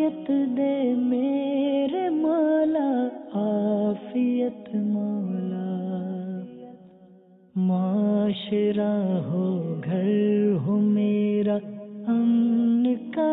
عافیت دے میرے مولا، عافیت مولا، معاشرہ ہو گھر ہو میرا امن کا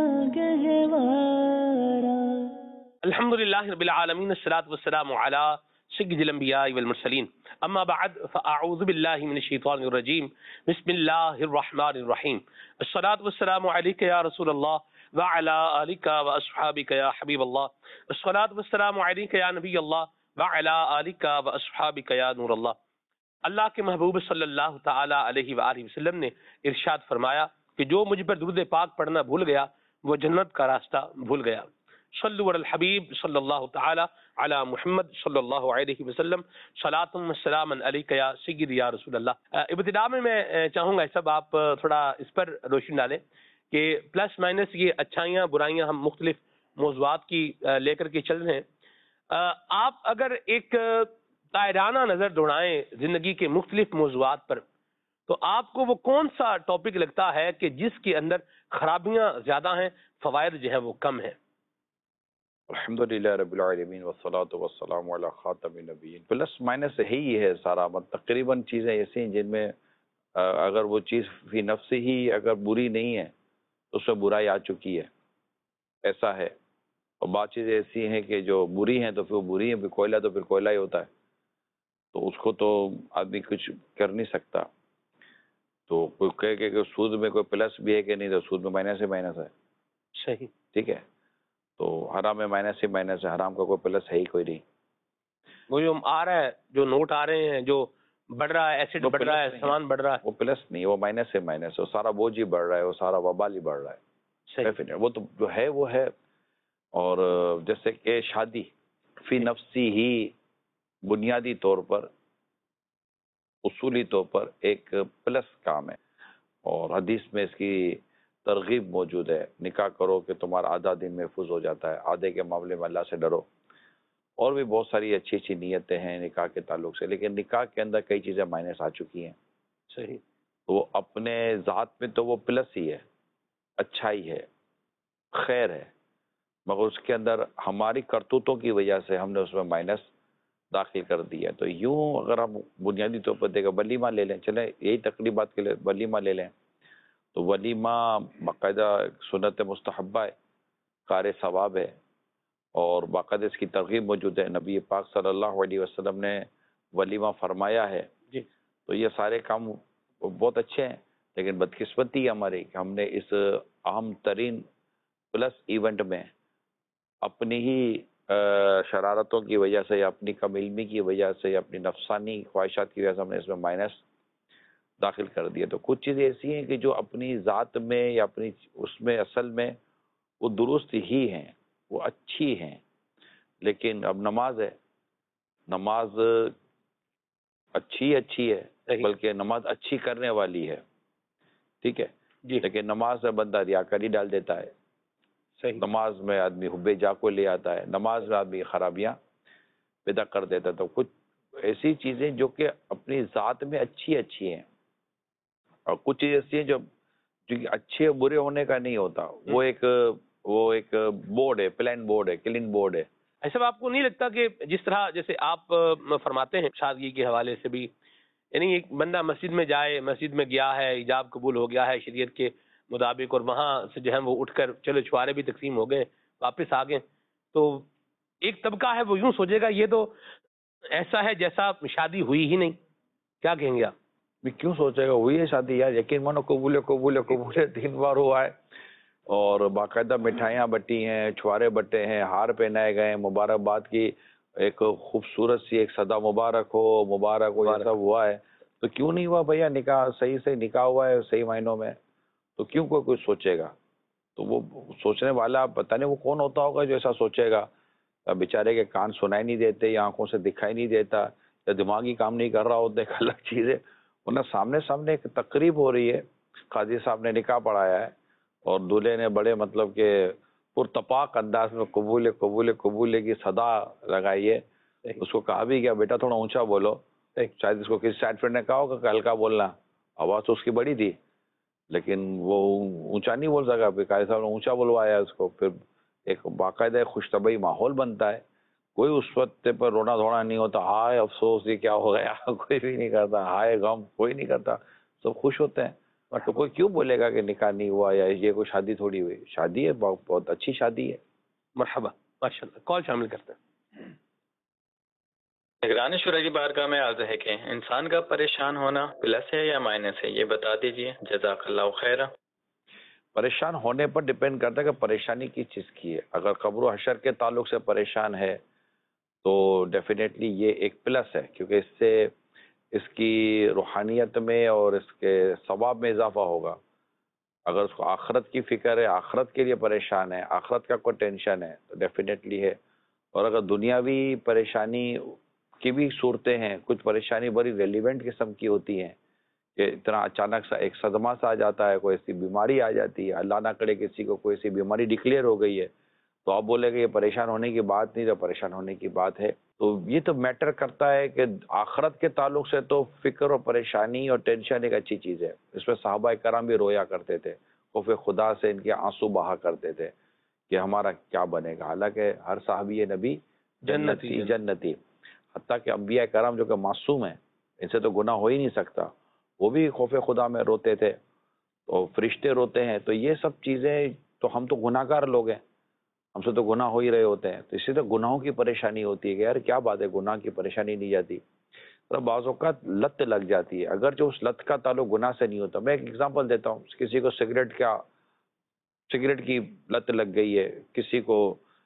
گہوارہ۔ الحمدللہ رب العالمین، الصلاۃ والسلام علی سید الانبیاء والمرسلین، اما بعد فاعوذ باللہ من الشیطان الرجیم، بسم اللہ الرحمن الرحیم، الصلاۃ والسلام علیک یا رسول اللہ وعلی آلک واصحابک یا حبیب اللہ، الصلاۃ والسلام علیک یا نبی اللہ وعلی آلک واصحابک یا نور اللہ۔ اللہ کے محبوب صلی اللہ تعالی علیہ وآلہ وسلم نے ارشاد فرمایا کہ جو مجھ پر درود پاک پڑھنا بھول گیا وہ جنت کا راستہ بھول گیا۔ صلو علی الحبیب صلی اللہ تعالی علی محمد صلی اللہ علیہ وسلم، صلاۃ و سلام علیک یا سید یا رسول اللہ۔ ابتدا میں چاہوں گا سب آپ تھوڑا اس پر روشنی ڈالیں کہ پلس مائنس یہ اچھائیاں برائیاں ہم مختلف موضوعات کی لے کر کے چل رہے ہیں۔ آپ اگر ایک دائرانہ نظر دوڑائیں زندگی کے مختلف موضوعات پر تو آپ کو وہ کون سا ٹاپک لگتا ہے کہ جس کے اندر خرابیاں زیادہ ہیں، فوائد جو ہیں وہ کم ہیں؟ الحمدللہ رب العالمین والصلاة والسلام علی خاتم النبیین۔ پلس مائنس ہی ہے سارا، تقریباً چیزیں ایسی ہیں جن میں اگر وہ چیز فی نفس ہی اگر بری نہیں ہے تو اس میں برائی آ چکی ہے، ایسا ہے۔ اور بعض چیزیں ایسی ہیں کہ جو بری ہیں تو پھر وہ بری ہیں، پھر کوئلہ تو پھر کوئلہ ہی ہوتا ہے، تو اس کو تو آدمی کچھ کر نہیں سکتا۔ تو کوئی کہے کہ سود میں کوئی پلس بھی ہے کہ نہیں، تو سود میں مائنس ہی مائنس ہے، صحیح، ٹھیک ہے۔ تو حرام میں مائنس ہی مائنس ہے، حرام کا کوئی پلس ہے ہی کوئی نہیں۔ وہ جو آ رہا ہے، جو نوٹ آ رہے ہیں، جو بڑھ رہا ہے، ایسڈ بڑھ رہا ہے، سامان بڑھ رہا ہے، وہ پلس نہیں، وہ مائنس سے مائنس ہے، وہ سارا بوجھ ہی بڑھ رہا ہے، وہ سارا وبال ہی بڑھ رہا ہے۔ صحیح، وہ تو جو ہے وہ ہے۔ اور جیسے کہ شادی فی نفسی ہی بنیادی طور پر، اصولی طور پر ایک پلس کام ہے، اور حدیث میں اس کی ترغیب موجود ہے، نکاح کرو کہ تمہارا آدھا دن محفوظ ہو جاتا ہے، آدھے کے معاملے میں اللہ سے ڈرو۔ اور بھی بہت ساری اچھی اچھی نیتیں ہیں نکاح کے تعلق سے، لیکن نکاح کے اندر کئی چیزیں مائنس آ چکی ہیں۔ صحیح، وہ اپنے ذات میں تو وہ پلس ہی ہے، اچھائی ہے، خیر ہے، مگر اس کے اندر ہماری کرتوتوں کی وجہ سے ہم نے اس میں مائنس داخل کر دیا۔ تو یوں اگر ہم بنیادی طور پر دیکھیں، ولیمہ لے لیں، چلیں یہی تقریبات کے لیے ولیمہ لے لیں، تو ولیمہ باقاعدہ سنت مستحبہ ہے، قار ثواب ہے، اور باقاعدہ اس کی ترغیب موجود ہے، نبی پاک صلی اللہ علیہ وسلم نے ولیمہ فرمایا ہے۔ جی، تو یہ سارے کام بہت اچھے ہیں، لیکن بدقسمتی ہے ہماری کہ ہم نے اس اہم ترین پلس ایونٹ میں اپنی ہی شرارتوں کی وجہ سے، یا اپنی کم علمی کی وجہ سے، یا اپنی نفسانی خواہشات کی وجہ سے ہم نے اس میں مائنس داخل کر دیا۔ تو کچھ چیزیں ایسی ہیں کہ جو اپنی ذات میں یا اپنی اس میں اصل میں وہ درست ہی ہیں، وہ اچھی ہیں، لیکن اب نماز ہے، نماز اچھی ہے، بلکہ نماز اچھی کرنے والی ہے، ٹھیک ہے، جی، لیکن نماز میں بندہ ریاکاری ڈال دیتا ہے، صحیح، نماز میں آدمی حب جا کو لے آتا ہے، نماز میں آدمی خرابیاں پیدا کر دیتا ہے۔ تو کچھ ایسی چیزیں جو کہ اپنی ذات میں اچھی ہیں، اور کچھ چیزیں ایسی ہیں جو کہ اچھے اور برے ہونے کا نہیں ہوتا، وہ ایک بورڈ ہے، پلان بورڈ ہے، کلنگ بورڈ ہے۔ ایسا آپ کو نہیں لگتا کہ جس طرح جیسے آپ فرماتے ہیں شادی کے حوالے سے بھی، یعنی ایک بندہ مسجد میں جائے، مسجد میں گیا ہے، حجاب قبول ہو گیا ہے شریعت کے مطابق، اور وہاں سے جو ہے وہ اٹھ کر چلو چھوارے بھی تقسیم ہو گئے، واپس آ گئے، تو ایک طبقہ ہے وہ یوں سوچے گا یہ تو ایسا ہے جیسا شادی ہوئی ہی نہیں۔ کیا کہیں گے آپ؟ کیوں سوچے گا ہوئی ہے شادی یار، یقین مانو قبول 3 بار ہوا ہے، اور باقاعدہ مٹھائیاں بٹی ہیں، چھوارے بٹے ہیں، ہار پہنائے گئے ہیں، مبارکباد کی ایک خوبصورت سی ایک صدا مبارک ہو یہ سب ہوا ہے۔ تو کیوں نہیں ہوا بھیا نکاح؟ صحیح سے نکاح ہوا ہے صحیح معنوں میں، تو کیوں کوئی سوچے گا؟ تو وہ سوچنے والا پتہ نہیں وہ کون ہوتا ہوگا جو ایسا سوچے گا۔ بیچارے کے کان سنائی نہیں دیتے، یا آنکھوں سے دکھائی نہیں دیتا، یا دماغی کام نہیں کر رہا ہوتا، ایک الگ چیز ہے۔ ورنہ سامنے ایک تقریب ہو رہی ہے، قاضی صاحب نے نکاح پڑھایا ہے، اور دولہے نے بڑے مطلب کہ پرتپاک انداز میں قبول کی صدا لگائی ہے۔ اس کو کہا بھی کیا بیٹا تھوڑا اونچا بولو، شاید اس کو کسی سائڈ فرینڈ نے کہا ہوگا کہ ہلکا بولنا، آواز تو اس کی بڑی تھی لیکن وہ اونچا نہیں بول سکا، پھر قاضی صاحب نے اونچا بلوایا اس کو، پھر ایک باقاعدہ خوش طبعی ماحول بنتا ہے. کوئی اس وقت پر رونا دھونا نہیں ہوتا، ہائے افسوس یہ کیا ہو گیا کوئی بھی نہیں کرتا، ہائے غم کوئی نہیں کرتا، سب خوش ہوتے ہیں. تو کوئی کیوں بولے گا کہ نکاح نہیں ہوا یا یہ کوئی شادی تھوڑی ہوئی؟ شادی ہے، بہت اچھی شادی ہے. مرحبا، ماشاء اللہ. کال شامل کرتے ہیں. نگران شورا کی بارگاہ میں عرض ہے کہ انسان کا پریشان ہونا پلس ہے یا مائنس ہے، یہ بتا دیجئے، جزاک اللہ خیر. پریشان ہونے پر ڈپینڈ کرتا ہے کہ پریشانی کس چیز کی ہے. اگر قبر و حشر کے تعلق سے پریشان ہے تو ڈیفینیٹلی یہ ایک پلس ہے، کیونکہ اس سے اس کی روحانیت میں اور اس کے ثواب میں اضافہ ہوگا. اگر اس کو آخرت کی فکر ہے، آخرت کے لیے پریشان ہے، آخرت کا کوئی ٹینشن ہے تو ڈیفینیٹلی ہے. اور اگر دنیاوی پریشانی کی بھی صورتیں ہیں، کچھ پریشانی بڑی ریلیونٹ قسم کی ہوتی ہیں کہ اتنا اچانک سا ایک صدمہ سا آ جاتا ہے، کوئی ایسی بیماری آ جاتی ہے، اللہ نہ کرے کسی کو کوئی ایسی بیماری ڈکلیئر ہو گئی ہے، تو آپ بولے کہ یہ پریشان ہونے کی بات نہیں، تو پریشان ہونے کی بات ہے. تو یہ تو میٹر کرتا ہے کہ آخرت کے تعلق سے تو فکر اور پریشانی اور ٹینشن ایک اچھی چیز ہے. اس میں صحابہ کرام بھی رویا کرتے تھے، خوف خدا سے ان کے آنسو بہا کرتے تھے کہ ہمارا کیا بنے گا. حالانکہ ہر صحابی نبی جنتی، حتیٰ کہ انبیاء کرام جو کہ معصوم ہیں، ان سے تو گناہ ہو ہی نہیں سکتا، وہ بھی خوف خدا میں روتے تھے. تو فرشتے روتے ہیں. تو یہ سب چیزیں، تو ہم تو گناہ گار لوگ ہیں، ہم سے تو گناہ ہو ہی رہے ہوتے ہیں. تو اسی طرح گناہوں کی پریشانی ہوتی ہے کہ یار کیا بات ہے، گناہ کی پریشانی نہیں جاتی. تو بعض اوقات لت لگ جاتی ہے، اگر جو اس لت کا تعلق گناہ سے نہیں ہوتا. میں ایک ایگزامپل دیتا ہوں. کسی کو سگریٹ کی لت لگ گئی ہے، کسی کو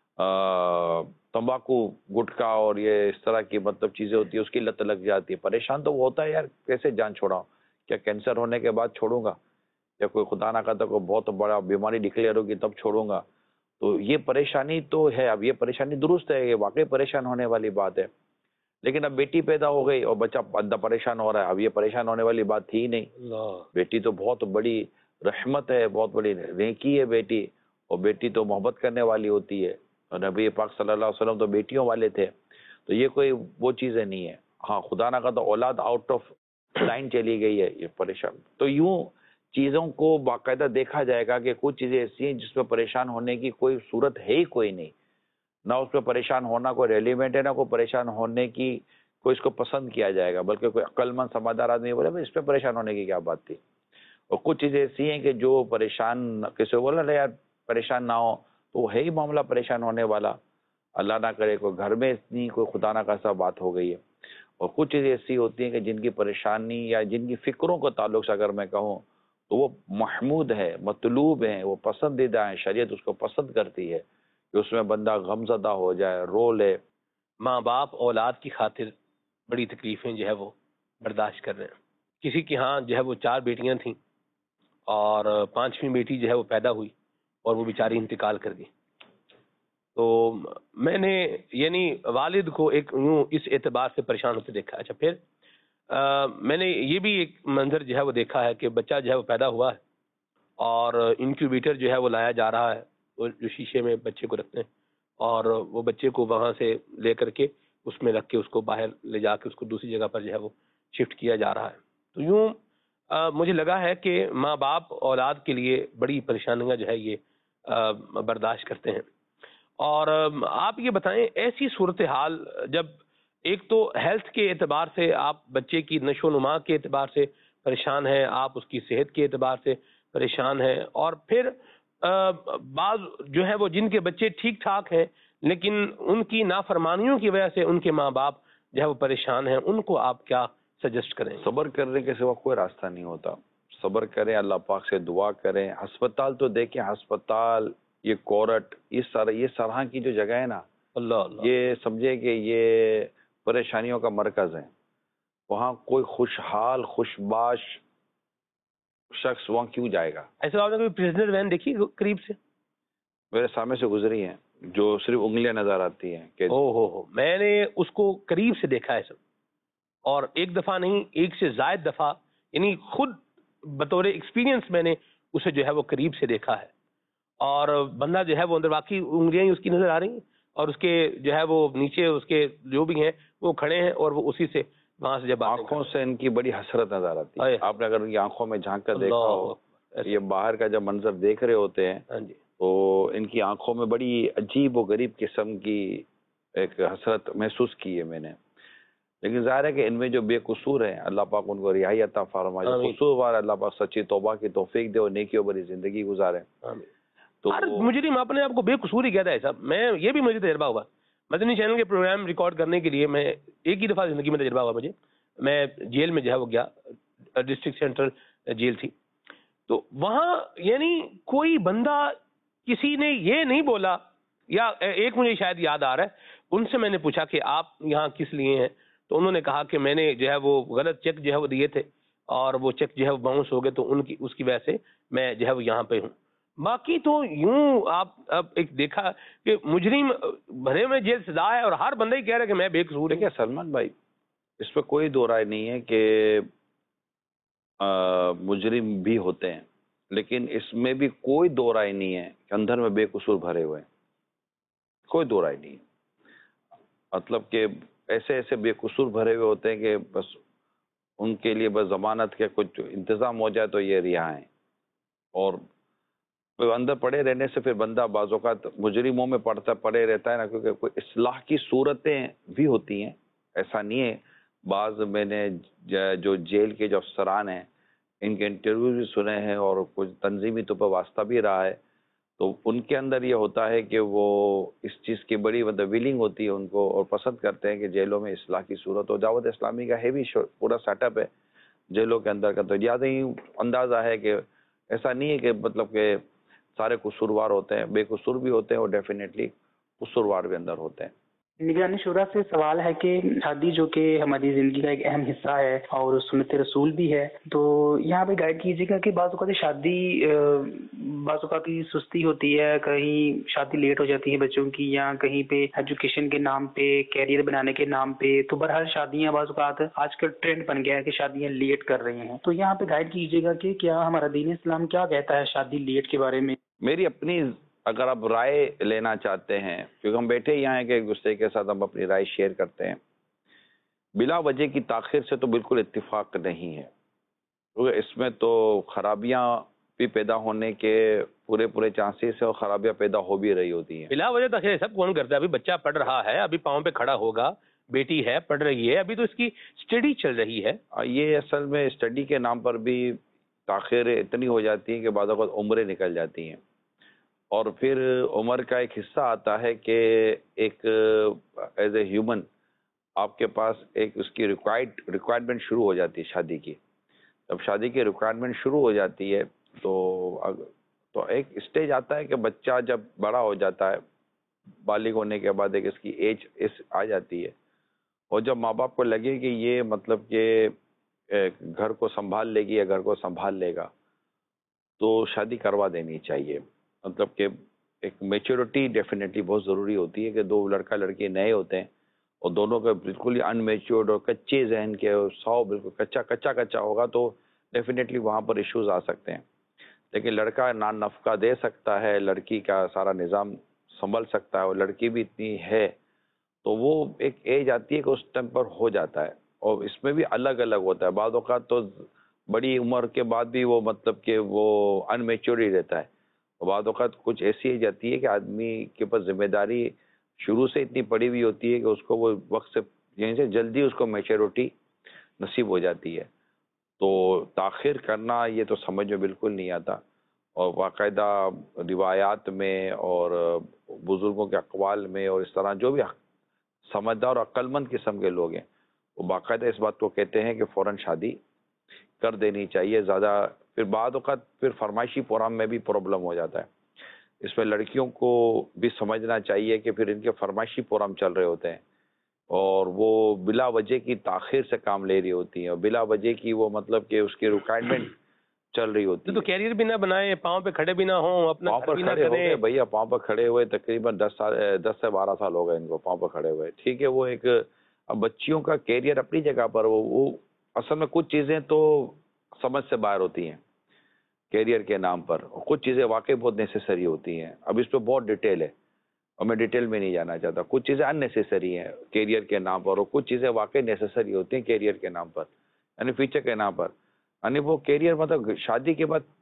تمباکو، گٹکا اور یہ اس طرح کی مطلب چیزیں ہوتی ہیں، اس کی لت لگ جاتی ہے. پریشان تو وہ ہوتا ہے، یار کیسے جان چھوڑاؤں، کیا کینسر ہونے کے بعد چھوڑوں گا، یا کوئی خدا نہ کرتا کوئی بہت بڑا بیماری ڈکلیئر ہوگی تب چھوڑوں گا. تو یہ پریشانی تو ہے. اب یہ پریشانی درست ہے، یہ واقعی پریشان ہونے والی بات ہے. لیکن اب بیٹی پیدا ہو گئی اور بچہ ادھا پریشان ہو رہا ہے. اب یہ پریشان ہونے والی بات تھی ہی نہیں. بیٹی تو بہت بڑی رحمت ہے، بہت بڑی نیکی ہے بیٹی، اور بیٹی تو محبت کرنے والی ہوتی ہے. اور نبی پاک صلی اللہ علیہ وسلم تو بیٹیوں والے تھے. تو یہ کوئی وہ چیزیں نہیں ہے. ہاں خدا نہ کرتا اولاد آؤٹ آف لائن چلی گئی ہے، یہ پریشان. تو یوں چیزوں کو باقاعدہ دیکھا جائے گا کہ کچھ چیزیں ایسی ہیں جس میں پریشان ہونے کی کوئی صورت ہے ہی کوئی نہیں. نہ اس پہ پریشان ہونا کوئی ریلیونٹ ہے، نہ کوئی پریشان ہونے کی کوئی اس کو پسند کیا جائے گا. بلکہ کوئی عقل مند سمجھدار آدمی بولے بھائی اس پہ پریشان ہونے کی کیا بات تھی. اور کچھ چیزیں ایسی ہیں کہ جو پریشان، کسی کو بولا یار پریشان نہ ہو، تو وہ ہے ہی معاملہ پریشان ہونے والا. اللہ نہ کرے کوئی گھر میں اتنی کوئی خدا نہ خاصا بات ہو گئی ہے. اور کچھ چیزیں ایسی ہوتی ہیں کہ جن کی پریشانی یا جن کی فکروں کا تعلق سے اگر میں کہوں تو وہ محمود ہے، مطلوب ہیں، وہ پسندیدہ ہیں. شریعت اس کو پسند کرتی ہے کہ اس میں بندہ غم زدہ ہو جائے، رو لے. ماں باپ اولاد کی خاطر بڑی تکلیفیں جو ہے وہ برداشت کر رہے ہیں. کسی کے ہاں جو ہے وہ 4 بیٹیاں تھیں اور 5ویں بیٹی جو ہے وہ پیدا ہوئی اور وہ بیچاری انتقال کر گئی. تو میں نے یعنی والد کو ایک یوں اس اعتبار سے پریشان ہوتے دیکھا. اچھا پھر میں نے یہ بھی ایک منظر جو ہے وہ دیکھا ہے کہ بچہ جو ہے وہ پیدا ہوا ہے اور انکیوبیٹر جو ہے وہ لایا جا رہا ہے، وہ جو شیشے میں بچے کو رکھتے ہیں، اور وہ بچے کو وہاں سے لے کر کے اس میں رکھ کے اس کو باہر لے جا کے اس کو دوسری جگہ پر جو ہے وہ شفٹ کیا جا رہا ہے. تو یوں مجھے لگا ہے کہ ماں باپ اولاد کے لیے بڑی پریشانیاں جو ہے یہ برداشت کرتے ہیں. اور آپ یہ بتائیں ایسی صورتحال جب ایک تو ہیلتھ کے اعتبار سے آپ بچے کی نشو و نما کے اعتبار سے پریشان ہیں، آپ اس کی صحت کے اعتبار سے پریشان ہیں، اور پھر بعض جو ہے وہ جن کے بچے ٹھیک ٹھاک ہیں لیکن ان کی نافرمانیوں کی وجہ سے ان کے ماں باپ جو ہے وہ پریشان ہیں، ان کو آپ کیا سجیسٹ کریں؟ صبر کرنے کے سوا کوئی راستہ نہیں ہوتا. صبر کریں، اللہ پاک سے دعا کریں. ہسپتال تو دیکھیں، ہسپتال، یہ کورٹ، یہ سرحاں کی جو جگہ ہے نا، اللہ یہ سمجھے کہ یہ پریشانیوں کا مرکز ہے. وہاں کوئی خوشحال خوشباش شخص وہاں کیوں جائے گا؟ ایسا آپ نے کوئی پریزنر وین دیکھی قریب سے؟ میرے سامنے سے گزری ہیں جو صرف انگلیاں نظر آتی ہیں کہ ہو میں نے اس کو قریب سے دیکھا ہے سر، اور ایک دفعہ نہیں، ایک سے زائد دفعہ، یعنی خود بطور ایکسپیرینس میں نے اسے جو ہے وہ قریب سے دیکھا ہے. اور بندہ جو ہے وہ اندر واقعی انگلیاں ہی اس کی نظر آ رہی ہیں، اور اس کے جو ہے وہ نیچے اس کے جو بھی ہیں وہ کھڑے ہیں، اور وہ اسی سے وہاں سے جب آنکھوں سے ان کی بڑی حسرت نظر آتی ہے. آپ نے اگر ان کی آنکھوں میں جھانک کر دیکھا ہو، یہ باہر کا جب منظر دیکھ رہے ہوتے ہیں ہاں جی، تو ان کی آنکھوں میں بڑی عجیب و غریب قسم کی ایک حسرت محسوس کی ہے میں نے. لیکن ظاہر ہے کہ ان میں جو بے قصور ہیں اللہ پاک ان کو رہائی عطا فرمائے، جو آمین. قصوروار اللہ پاک سچی توبہ کی توفیق دے اور نیکیوں بھری زندگی گزارے. آمین. تو ہر مجرم اپنے آپ کو بے قصور ہی کہتا ہے صاحب. میں یہ بھی مجھے تجربہ ہوا مدنی چینل کے پروگرام ریکارڈ کرنے کے لیے. میں ایک ہی دفعہ زندگی میں تجربہ ہوا مجھے. میں جیل میں جو ہے وہ گیا، ڈسٹرکٹ سینٹرل جیل تھی. تو وہاں یعنی کوئی بندہ کسی نے یہ نہیں بولا، یا ایک مجھے شاید یاد آ رہا ہے، ان سے میں نے پوچھا کہ آپ یہاں کس لیے ہیں؟ تو انہوں نے کہا کہ میں نے جو ہے وہ غلط چیک جو ہے وہ دیے تھے اور وہ چیک جو ہے وہ باؤنس ہو گئے، تو اس کی وجہ سے میں جو ہے وہ یہاں پہ ہوں. باقی تو یوں آپ اب ایک دیکھا کہ مجرم بھرے میں جیل سزا ہے اور ہر بندہ ہی کہہ رہا ہے کہ میں بے قصور ہوں. دیکھیے سلمان بھائی، اس پہ کوئی دو رائے نہیں ہے کہ مجرم بھی ہوتے ہیں، لیکن اس میں بھی کوئی دو رائے نہیں ہے کہ اندر میں بے قصور بھرے ہوئے ہیں. کوئی دو رائے نہیں. مطلب کہ ایسے ایسے بے قصور بھرے ہوئے ہوتے ہیں کہ بس ان کے لیے بس ضمانت کے کچھ انتظام ہو جائے تو یہ رہا ہیں. اور اندر پڑے رہنے سے پھر بندہ بعض اوقات مجرموں میں پڑے رہتا ہے نا، کیونکہ کوئی اصلاح کی صورتیں بھی ہوتی ہیں. ایسا نہیں ہے. بعض میں نے جو جیل کے جو افسران ہیں ان کے انٹرویو بھی سنے ہیں اور کچھ تنظیمی طور پر واسطہ بھی رہا ہے، تو ان کے اندر یہ ہوتا ہے کہ وہ اس چیز کی بڑی مطلب ویلنگ ہوتی ہے ان کو، اور پسند کرتے ہیں کہ جیلوں میں اصلاح کی صورت ہو. دعوت اسلامی کا ہیوی پورا سیٹ اپ ہے جیلوں کے اندر کا. تو زیادہ ہی اندازہ ہے کہ ایسا نہیں ہے کہ مطلب کہ سارے قصوروار ہوتے ہیں، بے قصور بھی ہوتے ہیں اور ڈیفینیٹلی قصوروار بھی اندر ہوتے ہیں. نگرانی شورا سے سوال ہے کہ شادی جو کہ ہماری زندگی کا ایک اہم حصہ ہے اور سنت رسول بھی ہے، تو یہاں پہ گائیڈ کیجیے گا کہ بعض اوقات شادی بعض اوقات کی سستی ہوتی ہے، کہیں شادی لیٹ ہو جاتی ہے بچوں کی، یا کہیں پہ ایجوکیشن کے نام پہ، کیریئر بنانے کے نام پہ. تو بہرحال شادیاں بعض اوقات آج کل ٹرینڈ بن گیا ہے کہ شادیاں لیٹ کر رہی ہیں. تو یہاں پہ گائیڈ کیجیے گا کہ کیا ہمارا دین اسلام کیا کہتا ہے شادی لیٹ کے بارے میں. میری اپنی اگر آپ رائے لینا چاہتے ہیں، کیونکہ ہم بیٹھے یہاں ہیں کہ ایک دوسرے کے ساتھ ہم اپنی رائے شیئر کرتے ہیں، بلا وجہ کی تاخیر سے تو بالکل اتفاق نہیں ہے. کیونکہ اس میں تو خرابیاں بھی پیدا ہونے کے پورے چانسز ہیں اور خرابیاں پیدا ہو بھی رہی ہوتی ہیں. بلا وجہ تاخیر سب کون کرتا ہے؟ ابھی بچہ پڑھ رہا ہے، ابھی پاؤں پہ کھڑا ہوگا، بیٹی ہے پڑھ رہی ہے، ابھی تو اس کی اسٹڈی چل رہی ہے. یہ اصل میں اسٹڈی کے نام پر بھی تاخیر اتنی ہو جاتی ہیں کہ بعض اوقات عمریں نکل جاتی ہیں، اور پھر عمر کا ایک حصہ آتا ہے کہ ایک ایز اے ہیومن آپ کے پاس ایک اس کی ریکوائرمنٹ شروع ہو جاتی ہے شادی کی. جب شادی کی ریکوائرمنٹ شروع ہو جاتی ہے تو ایک اسٹیج آتا ہے کہ بچہ جب بڑا ہو جاتا ہے، بالغ ہونے کے بعد ایک اس کی ایج آ جاتی ہے، اور جب ماں باپ کو لگے کہ یہ مطلب کہ گھر کو سنبھال لے گی یا گھر کو سنبھال لے گا، تو شادی کروا دینی چاہیے. مطلب کہ ایک میچورٹی ڈیفینیٹلی بہت ضروری ہوتی ہے کہ دو لڑکا لڑکی نئے ہوتے ہیں اور دونوں کا بالکل ہی ان میچورڈ اور کچے ذہن کے، سو بالکل کچا ہوگا تو ڈیفینیٹلی وہاں پر ایشوز آ سکتے ہیں. لیکن لڑکا نان نفقہ دے سکتا ہے، لڑکی کا سارا نظام سنبھل سکتا ہے، اور لڑکی بھی اتنی ہے، تو وہ ایک ایج آتی ہے کہ اس ٹائم پر ہو جاتا ہے. اور اس میں بھی الگ الگ ہوتا ہے. بعض اوقات تو بڑی عمر کے بعد بھی وہ مطلب کہ وہ ان میچور ہی رہتا ہے. بعض اوقات کچھ ایسی ایج آتی ہے کہ آدمی کے پاس ذمہ داری شروع سے اتنی پڑی ہوئی ہوتی ہے کہ اس کو وہ وقت سے یعنی سے جلدی اس کو میچورٹی نصیب ہو جاتی ہے. تو تاخیر کرنا یہ تو سمجھ میں بالکل نہیں آتا. اور باقاعدہ روایات میں اور بزرگوں کے اقوال میں اور اس طرح جو بھی سمجھدار اور عقل مند قسم کے لوگ ہیں وہ باقاعدہ اس بات کو کہتے ہیں کہ فوراً شادی کر دینی چاہیے. زیادہ پھر بعد اوقات پھر فرمائشی پروگرام میں بھی پرابلم ہو جاتا ہے. اس میں لڑکیوں کو بھی سمجھنا چاہیے کہ پھر ان کے فرمائشی پروگرام چل رہے ہوتے ہیں اور وہ بلا وجہ کی تاخیر سے کام لے رہی ہوتی ہیں، اور بلا وجہ کی وہ مطلب کہ اس کی ریکوائرمنٹ چل رہی ہوتی ہے. تو کیریئر بھی نہ بنائیں، پاؤں پہ کھڑے بھی نہ ہوں، اپنا پاؤں پر کھڑے ہو گئے بھیا، پاؤں پر کھڑے ہوئے تقریباً 10 سے 12 سال ہو گئے ان کو پاؤں پر کھڑے ہوئے. ٹھیک ہے، وہ ایک اب بچیوں کا کیریئر اپنی جگہ پر وہ اصل میں کچھ چیزیں تو سمجھ سے باہر ہوتی ہیں کیریئر کے نام پر، کچھ چیزیں واقعی بہت نیسیسری ہوتی ہیں. اب اس پہ بہت ڈیٹیل ہے اور میں ڈیٹیل میں نہیں جانا چاہتا. کچھ چیزیں ان نیسیسری ہیں کیریئر کے نام پر، اور کچھ چیزیں واقعی نیسیسری ہوتی ہیں کیریئر کے نام پر، یعنی فیوچر کے نام پر. یعنی وہ کیریئر مطلب شادی کے بعد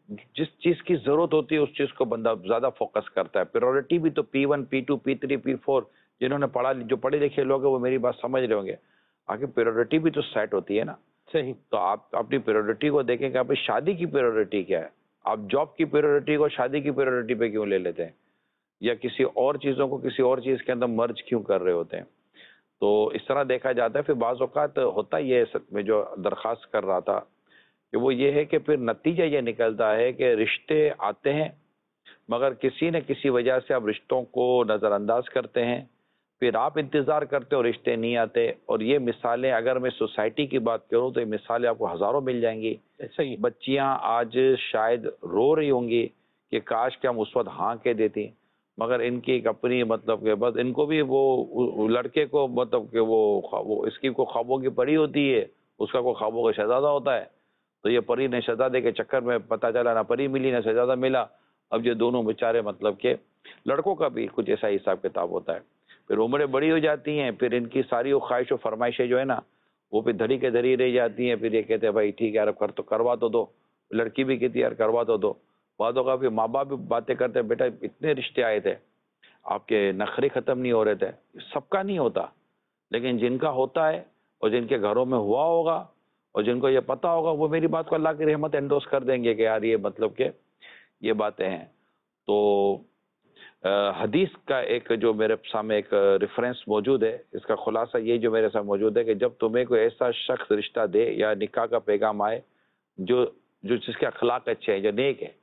جس چیز کی ضرورت ہوتی ہے اس چیز کو بندہ زیادہ فوکس کرتا ہے. پریورٹی بھی تو P1 P2 P3 P4 جنہوں نے جو پڑھے لکھے لوگ ہیں وہ میری بات سمجھ رہے ہوں گے. آگے پریورٹی بھی تو سیٹ ہوتی ہے نا. صحیح. تو آپ اپنی پریورٹی کو دیکھیں کہ آپ شادی کی پریورٹی کیا ہے. آپ جاب کی پریورٹی کو شادی کی پریورٹی پہ کیوں لے لیتے ہیں, یا کسی اور چیزوں کو کسی اور چیز کے اندر مرج کیوں کر رہے ہوتے ہیں. تو اس طرح دیکھا جاتا ہے. پھر بعض اوقات ہوتا یہ میں جو درخواست کر رہا تھا کہ وہ یہ ہے کہ پھر نتیجہ یہ نکلتا ہے کہ رشتے آتے ہیں مگر کسی نہ کسی وجہ سے آپ رشتوں کو نظر انداز کرتے ہیں, پھر آپ انتظار کرتے اور رشتے نہیں آتے. اور یہ مثالیں اگر میں سوسائٹی کی بات کروں تو یہ مثالیں آپ کو ہزاروں مل جائیں گی. صحیح. بچیاں آج شاید رو رہی ہوں گی کہ کاش کہ ہم اس وقت ہاں کہہ دیتی, مگر ان کی ایک اپنی مطلب کہ بس ان کو بھی وہ لڑکے کو مطلب کہ وہ اس کی کو خوابوں کی پری ہوتی ہے, اس کا کوئی خوابوں کا شہزادہ ہوتا ہے. تو یہ پری نے شہزادے کے چکر میں پتہ چلا نہ پری ملی نہ شہزادہ ملا. اب یہ دونوں بیچارے مطلب کہ لڑکوں کا بھی کچھ ایسا حساب کتاب ہوتا ہے. پھر عمریں بڑی ہو جاتی ہیں, پھر ان کی ساری وہ خواہش و فرمائشیں جو ہے نا وہ پھر دھڑی کے دھڑی رہ جاتی ہیں. پھر یہ کہتے ہیں بھائی ٹھیک ہے یار کروا تو دو. لڑکی بھی کہتی ہے یار کروا تو دو. بعدوں کا پھر ماں باپ بھی باتیں کرتے ہیں بیٹا اتنے رشتے آئے تھے آپ کے نخرے ختم نہیں ہو رہے تھے. سب کا نہیں ہوتا, لیکن جن کا ہوتا ہے اور جن کے گھروں میں ہوا ہوگا اور جن کو یہ پتا ہوگا وہ میری بات کو اللہ کی رحمت انڈوس کر دیں گے کہ یار یہ مطلب کہ یہ باتیں ہیں. تو حدیث کا ایک جو میرے سامنے ایک ریفرنس موجود ہے, اس کا خلاصہ یہ جو میرے سامنے موجود ہے کہ جب تمہیں کوئی ایسا شخص رشتہ دے یا نکاح کا پیغام آئے جو جس کے اخلاق اچھے ہیں, جو نیک ہے,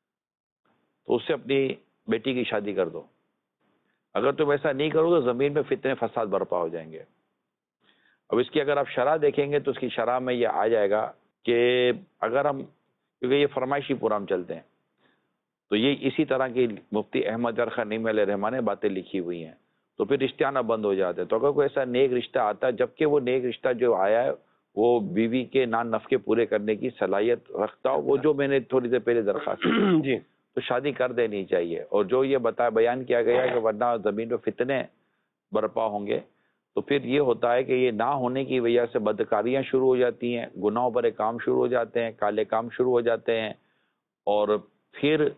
تو اس سے اپنی بیٹی کی شادی کر دو. اگر تم ایسا نہیں کرو تو زمین میں فتنے فساد برپا ہو جائیں گے. اب اس کی اگر آپ شرح دیکھیں گے تو اس کی شرح میں یہ آ جائے گا کہ اگر ہم, کیونکہ یہ فرمائشی پورا چلتے ہیں, تو یہ اسی طرح کی مفتی احمد یار خان نعیمی علیہ الرحمٰن نے باتیں لکھی ہوئی ہیں. تو پھر رشتے آنا بند ہو جاتے ہیں. تو اگر کوئی ایسا نیک رشتہ آتا ہے, جبکہ وہ نیک رشتہ جو آیا ہے وہ بیوی کے نان نفقے پورے کرنے کی صلاحیت رکھتا ہو, وہ جو میں نے تھوڑی دیر پہلے درخواست کی جی, تو شادی کر دینی چاہیے. اور جو یہ بیان کیا گیا کہ ورنہ زمین پہ فتنے برپا ہوں گے, تو پھر یہ ہوتا ہے کہ یہ نہ ہونے کی وجہ سے بدکاریاں شروع ہو جاتی ہیں, گناہوں پر کام شروع ہو جاتے ہیں, کالے کام شروع ہو جاتے ہیں, اور پھر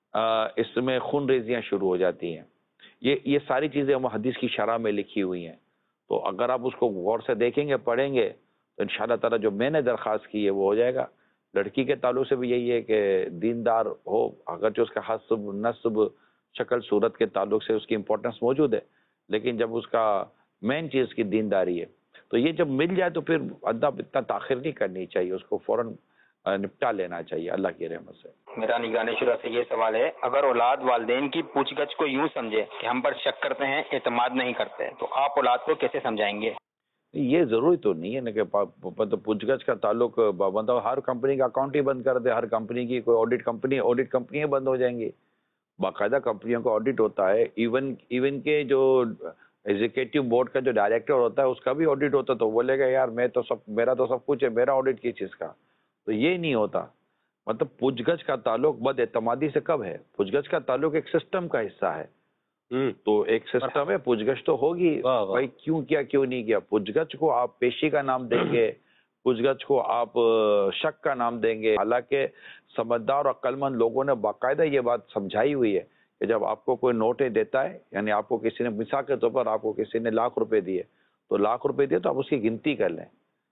اس میں خون ریزیاں شروع ہو جاتی ہیں. یہ ساری چیزیں ہم حدیث کی شرح میں لکھی ہوئی ہیں. تو اگر آپ اس کو غور سے دیکھیں گے پڑھیں گے تو انشاءاللہ تعالی جو میں نے درخواست کی ہے وہ ہو جائے گا. لڑکی کے تعلق سے بھی یہی ہے کہ دیندار ہو, اگرچہ اس کا حسب نسب شکل صورت کے تعلق سے اس کی امپورٹنس موجود ہے, لیکن جب اس کا مین چیز کی دینداری ہے تو یہ جب مل جائے تو پھر ادب اتنا تاخیر نہیں کرنی چاہیے, اس کو فوراً نپٹا لینا چاہیے اللہ کی رحمت سے. میرا نگران شورا سے یہ سوال ہے, اگر اولاد والدین کی پوچھ گچھ کو یوں سمجھے کہ ہم پر شک کرتے ہیں, اعتماد نہیں کرتے, تو آپ اولاد کو کیسے سمجھائیں گے؟ یہ ضروری تو نہیں ہے نا کہ پوچھ گچھ کا تعلق مطلب ہر کمپنی کا اکاؤنٹ ہی بند کر دے, ہر کمپنی کی کوئی آڈٹ کمپنیاں بند ہو جائیں گی. باقاعدہ کمپنیوں کا آڈٹ ہوتا ہے. ایون کے جو ایگزیکٹو بورڈ کا جو ڈائریکٹر ہوتا ہے اس کا بھی آڈٹ ہوتا ہے. تو بولے گا یار میرا تو سب کچھ ہے, میرا آڈٹ کی چیز کا, تو یہ نہیں ہوتا. مطلب پوچھ گچھ کا تعلق بد اعتمادی سے کب ہے؟ پوچھ گچھ کا تعلق ایک سسٹم کا حصہ ہے. تو ایک سسٹم ہے, پوچھ گچھ تو ہوگی بھائی, کیوں کیا کیوں نہیں کیا. پوچھ گچھ کو آپ پیشی کا نام دیں گے, پوچھ گچھ کو آپ شک کا نام دیں گے. حالانکہ سمجھدار اور عقل مند لوگوں نے باقاعدہ یہ بات سمجھائی ہوئی ہے کہ جب آپ کو کوئی نوٹیں دیتا ہے, یعنی آپ کو کسی نے مثال کے طور پر آپ کو کسی نے ₹1,00,000 دیے, تو ₹1,00,000 دیے تو آپ اس کی گنتی کر لیں,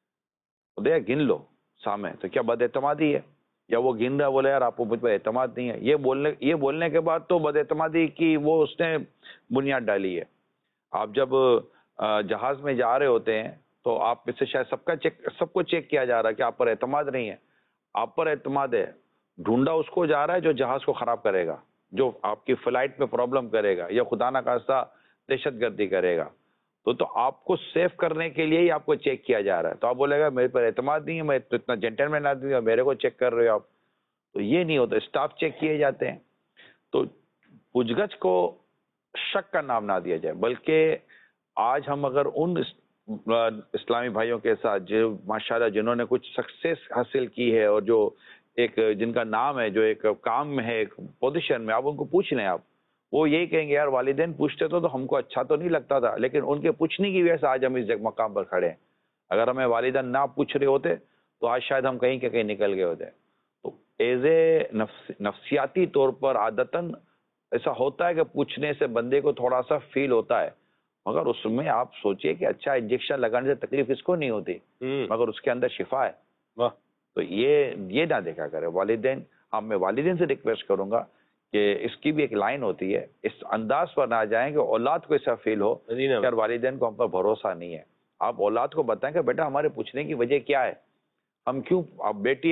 گن لو سامنے, تو کیا بد اعتمادی ہے؟ یا وہ گن رہا بولے یار آپ کو مجھ پر اعتماد نہیں ہے, یہ بولنے کے بعد تو بد اعتمادی کی وہ اس نے بنیاد ڈالی ہے. آپ جب جہاز میں جا رہے ہوتے ہیں تو آپ میں سے شاید سب کو چیک کیا جا رہا ہے کہ آپ پر اعتماد نہیں ہے. آپ پر اعتماد ہے, ڈھونڈا اس کو جا رہا ہے جو جہاز کو خراب کرے گا, جو آپ کی فلائٹ میں پرابلم کرے گا, یا خدا نہ خواستہ دہشت گردی کرے گا. تو آپ کو سیف کرنے کے لیے ہی آپ کو چیک کیا جا رہا ہے. تو آپ بولے گا میرے پر اعتماد نہیں ہے, میں اتنا جینٹلمین آدمی ہوں, میرے کو چیک کر رہے ہو آپ. تو یہ نہیں ہوتا, اسٹاف چیک کیے جاتے ہیں. تو پوچھ گچھ کو شک کا نام نہ دیا جائے, بلکہ آج ہم اگر ان اسلامی بھائیوں کے ساتھ جو ماشاءاللہ جنہوں نے کچھ سکسیس حاصل کی ہے اور جو ایک جن کا نام ہے, جو ایک کام میں ہے, ایک پوزیشن میں, آپ ان کو پوچھ لیں, آپ وہ یہی کہیں گے یار والدین پوچھتے تو ہم کو اچھا تو نہیں لگتا تھا, لیکن ان کے پوچھنے کی وجہ سے آج ہم اس مقام پر کھڑے ہیں. اگر ہمیں والدین نہ پوچھ رہے ہوتے تو آج شاید ہم کہیں کہ کہیں نکل گئے ہوتے. تو ایز اے نفسیاتی طور پر عادتاً ایسا ہوتا ہے کہ پوچھنے سے بندے کو تھوڑا سا فیل ہوتا ہے، مگر اس میں آپ سوچئے کہ اچھا انجیکشن لگانے سے تکلیف اس کو نہیں ہوتی، مگر اس کے اندر شفا ہے. تو یہ نہ دیکھا کرے والدین. اب میں والدین سے ریکویسٹ کروں گا کہ اس کی بھی ایک لائن ہوتی ہے، اس انداز پر نہ جائیں کہ اولاد کو ایسا فیل ہو کہ یار والدین کو ہم پر بھروسہ نہیں ہے. آپ اولاد کو بتائیں کہ بیٹا ہمارے پوچھنے کی وجہ کیا ہے، ہم کیوں، اب بیٹی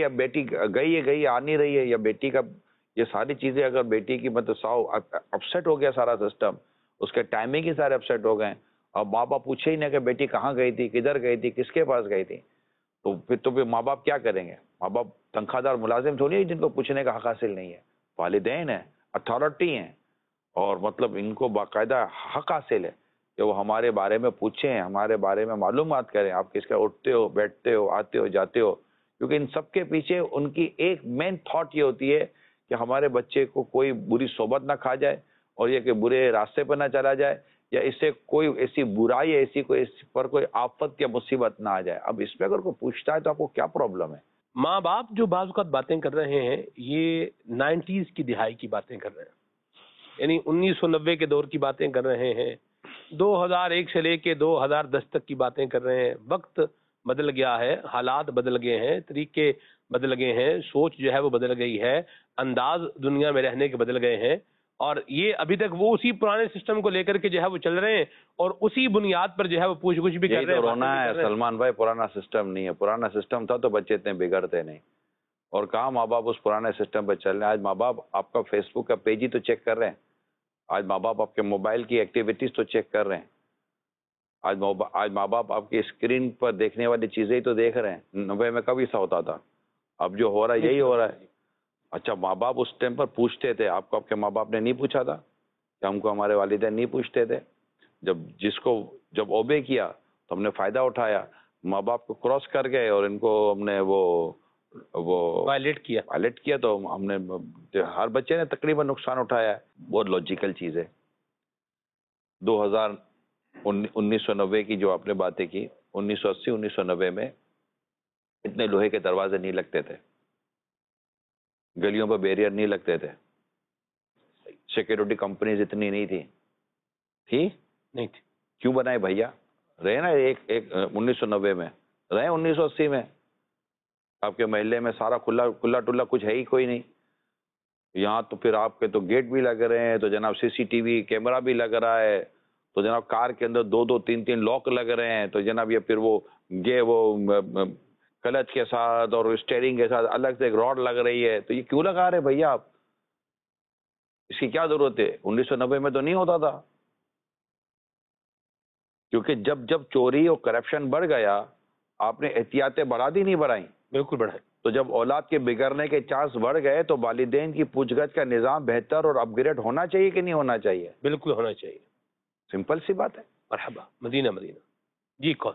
گئی آ نہیں رہی ہے، یا بیٹی کا یہ ساری چیزیں اگر بیٹی کی مطلب ساؤ اپسیٹ ہو گیا سارا سسٹم، اس کے ٹائمنگ ہی سارے اپسیٹ ہو گئے. اب ماں باپ پوچھے ہی نہیں کہ بیٹی کہاں گئی تھی، کدھر گئی تھی، کس کے پاس گئی تھی، تو پھر ماں باپ کیا کریں گے؟ ماں باپ تنخواہ دار ملازم تھوڑی ہے جن کو پوچھنے کا حق حاصل نہیں ہے. والدین ہیں، اتھارٹی ہیں، اور مطلب ان کو باقاعدہ حق حاصل ہے کہ وہ ہمارے بارے میں پوچھیں، ہمارے بارے میں معلومات کریں. آپ کس کا اٹھتے ہو، بیٹھتے ہو، آتے ہو، جاتے ہو، کیونکہ ان سب کے پیچھے ان کی ایک مین تھاٹ یہ ہوتی ہے کہ ہمارے بچے کو کوئی بری صحبت نہ کھا جائے، اور یہ کہ برے راستے پر نہ چلا جائے، یا اس سے کوئی ایسی برائی، ایسی کوئی اس پر کوئی آفت یا مصیبت نہ آ جائے. اب اس پہ اگر کوئی پوچھتا ہے تو آپ کو کیا پرابلم ہے؟ ماں باپ جو بعض اوقات باتیں کر رہے ہیں یہ 90s کی دہائی کی باتیں کر رہے ہیں، یعنی 1990 کے دور کی باتیں کر رہے ہیں، 2001 سے لے کے 2010 تک کی باتیں کر رہے ہیں. وقت بدل گیا ہے، حالات بدل گئے ہیں، طریقے بدل گئے ہیں، سوچ جو ہے وہ بدل گئی ہے، انداز دنیا میں رہنے کے بدل گئے ہیں، اور یہ ابھی تک وہ اسی پرانے سسٹم کو لے کر کے جو ہے وہ چل رہے ہیں، اور اسی بنیاد پر جو ہے وہ پوچھ گچھ بھی کر رہے ہیں. رونا ہے سلمان بھائی، پرانا سسٹم نہیں ہے. پرانا سسٹم تھا تو بچے اتنے بگڑتے نہیں، اور کہاں ماں باپ اس پرانے سسٹم پہ چل رہے ہیں. آج ماں باپ آپ کا فیس بک کا پیج ہی تو چیک کر رہے ہیں، آج ماں باپ آپ کے موبائل کی ایکٹیویٹیز تو چیک کر رہے ہیں، آج ماں باپ آپ کی اسکرین پر دیکھنے والی چیزیں ہی تو دیکھ رہے ہیں. 90 میں کب ایسا ہوتا تھا؟ اب جو ہو رہا ہے یہی ہو رہا ہے. اچھا ماں باپ اس ٹائم پر پوچھتے تھے، آپ کو آپ کے ماں باپ نے نہیں پوچھا تھا کہ ہم کو ہمارے والدین نہیں پوچھتے تھے؟ جب اوبے کیا تو ہم نے فائدہ اٹھایا، ماں باپ کو کراس کر گئے اور ان کو ہم نے وہ وائلیٹ کیا تو ہم نے ہر بچے نے تقریباً نقصان اٹھایا ہے. بہت لاجیکل چیز ہے. 1990 کی جو آپ نے باتیں کی، 1980 1990 میں اتنے لوہے کے دروازے نہیں لگتے تھے، گلیوں پر بیریئر نہیں لگتے تھے، سیکیورٹی کمپنیز اتنی نہیں تھی نہیں تھی. کیوں بنائے بھیا؟ رہے نا ایک 1990 میں، رہے 1980 میں. آپ کے محلے میں سارا کھلا ٹلا کچھ ہے ہی کوئی نہیں. یہاں تو پھر آپ کے تو گیٹ بھی لگ رہے ہیں، تو جناب سی سی ٹی وی کیمرہ بھی لگ رہا ہے، تو جناب کار کے اندر 2 3 لاک لگ رہے ہیں، تو جناب یہ پھر وہ کلچ کے ساتھ اور اسٹیئرنگ کے ساتھ الگ سے ایک راڈ لگ رہی ہے. تو یہ کیوں لگا رہے بھیا آپ؟ اس کی کیا ضرورت ہے؟ 1990 میں تو نہیں ہوتا تھا. کیونکہ جب چوری اور کرپشن بڑھ گیا، آپ نے احتیاطیں بڑھا دی نہیں بڑھائیں؟ بالکل بڑھائیں. تو جب اولاد کے بگڑنے کے چانس بڑھ گئے تو والدین کی پوچھ گچھ کا نظام بہتر اور اپ گریڈ ہونا چاہیے کہ نہیں ہونا چاہیے؟ بالکل ہونا چاہیے. سمپل سی بات ہے. مرحبا. مدینہ جی کون؟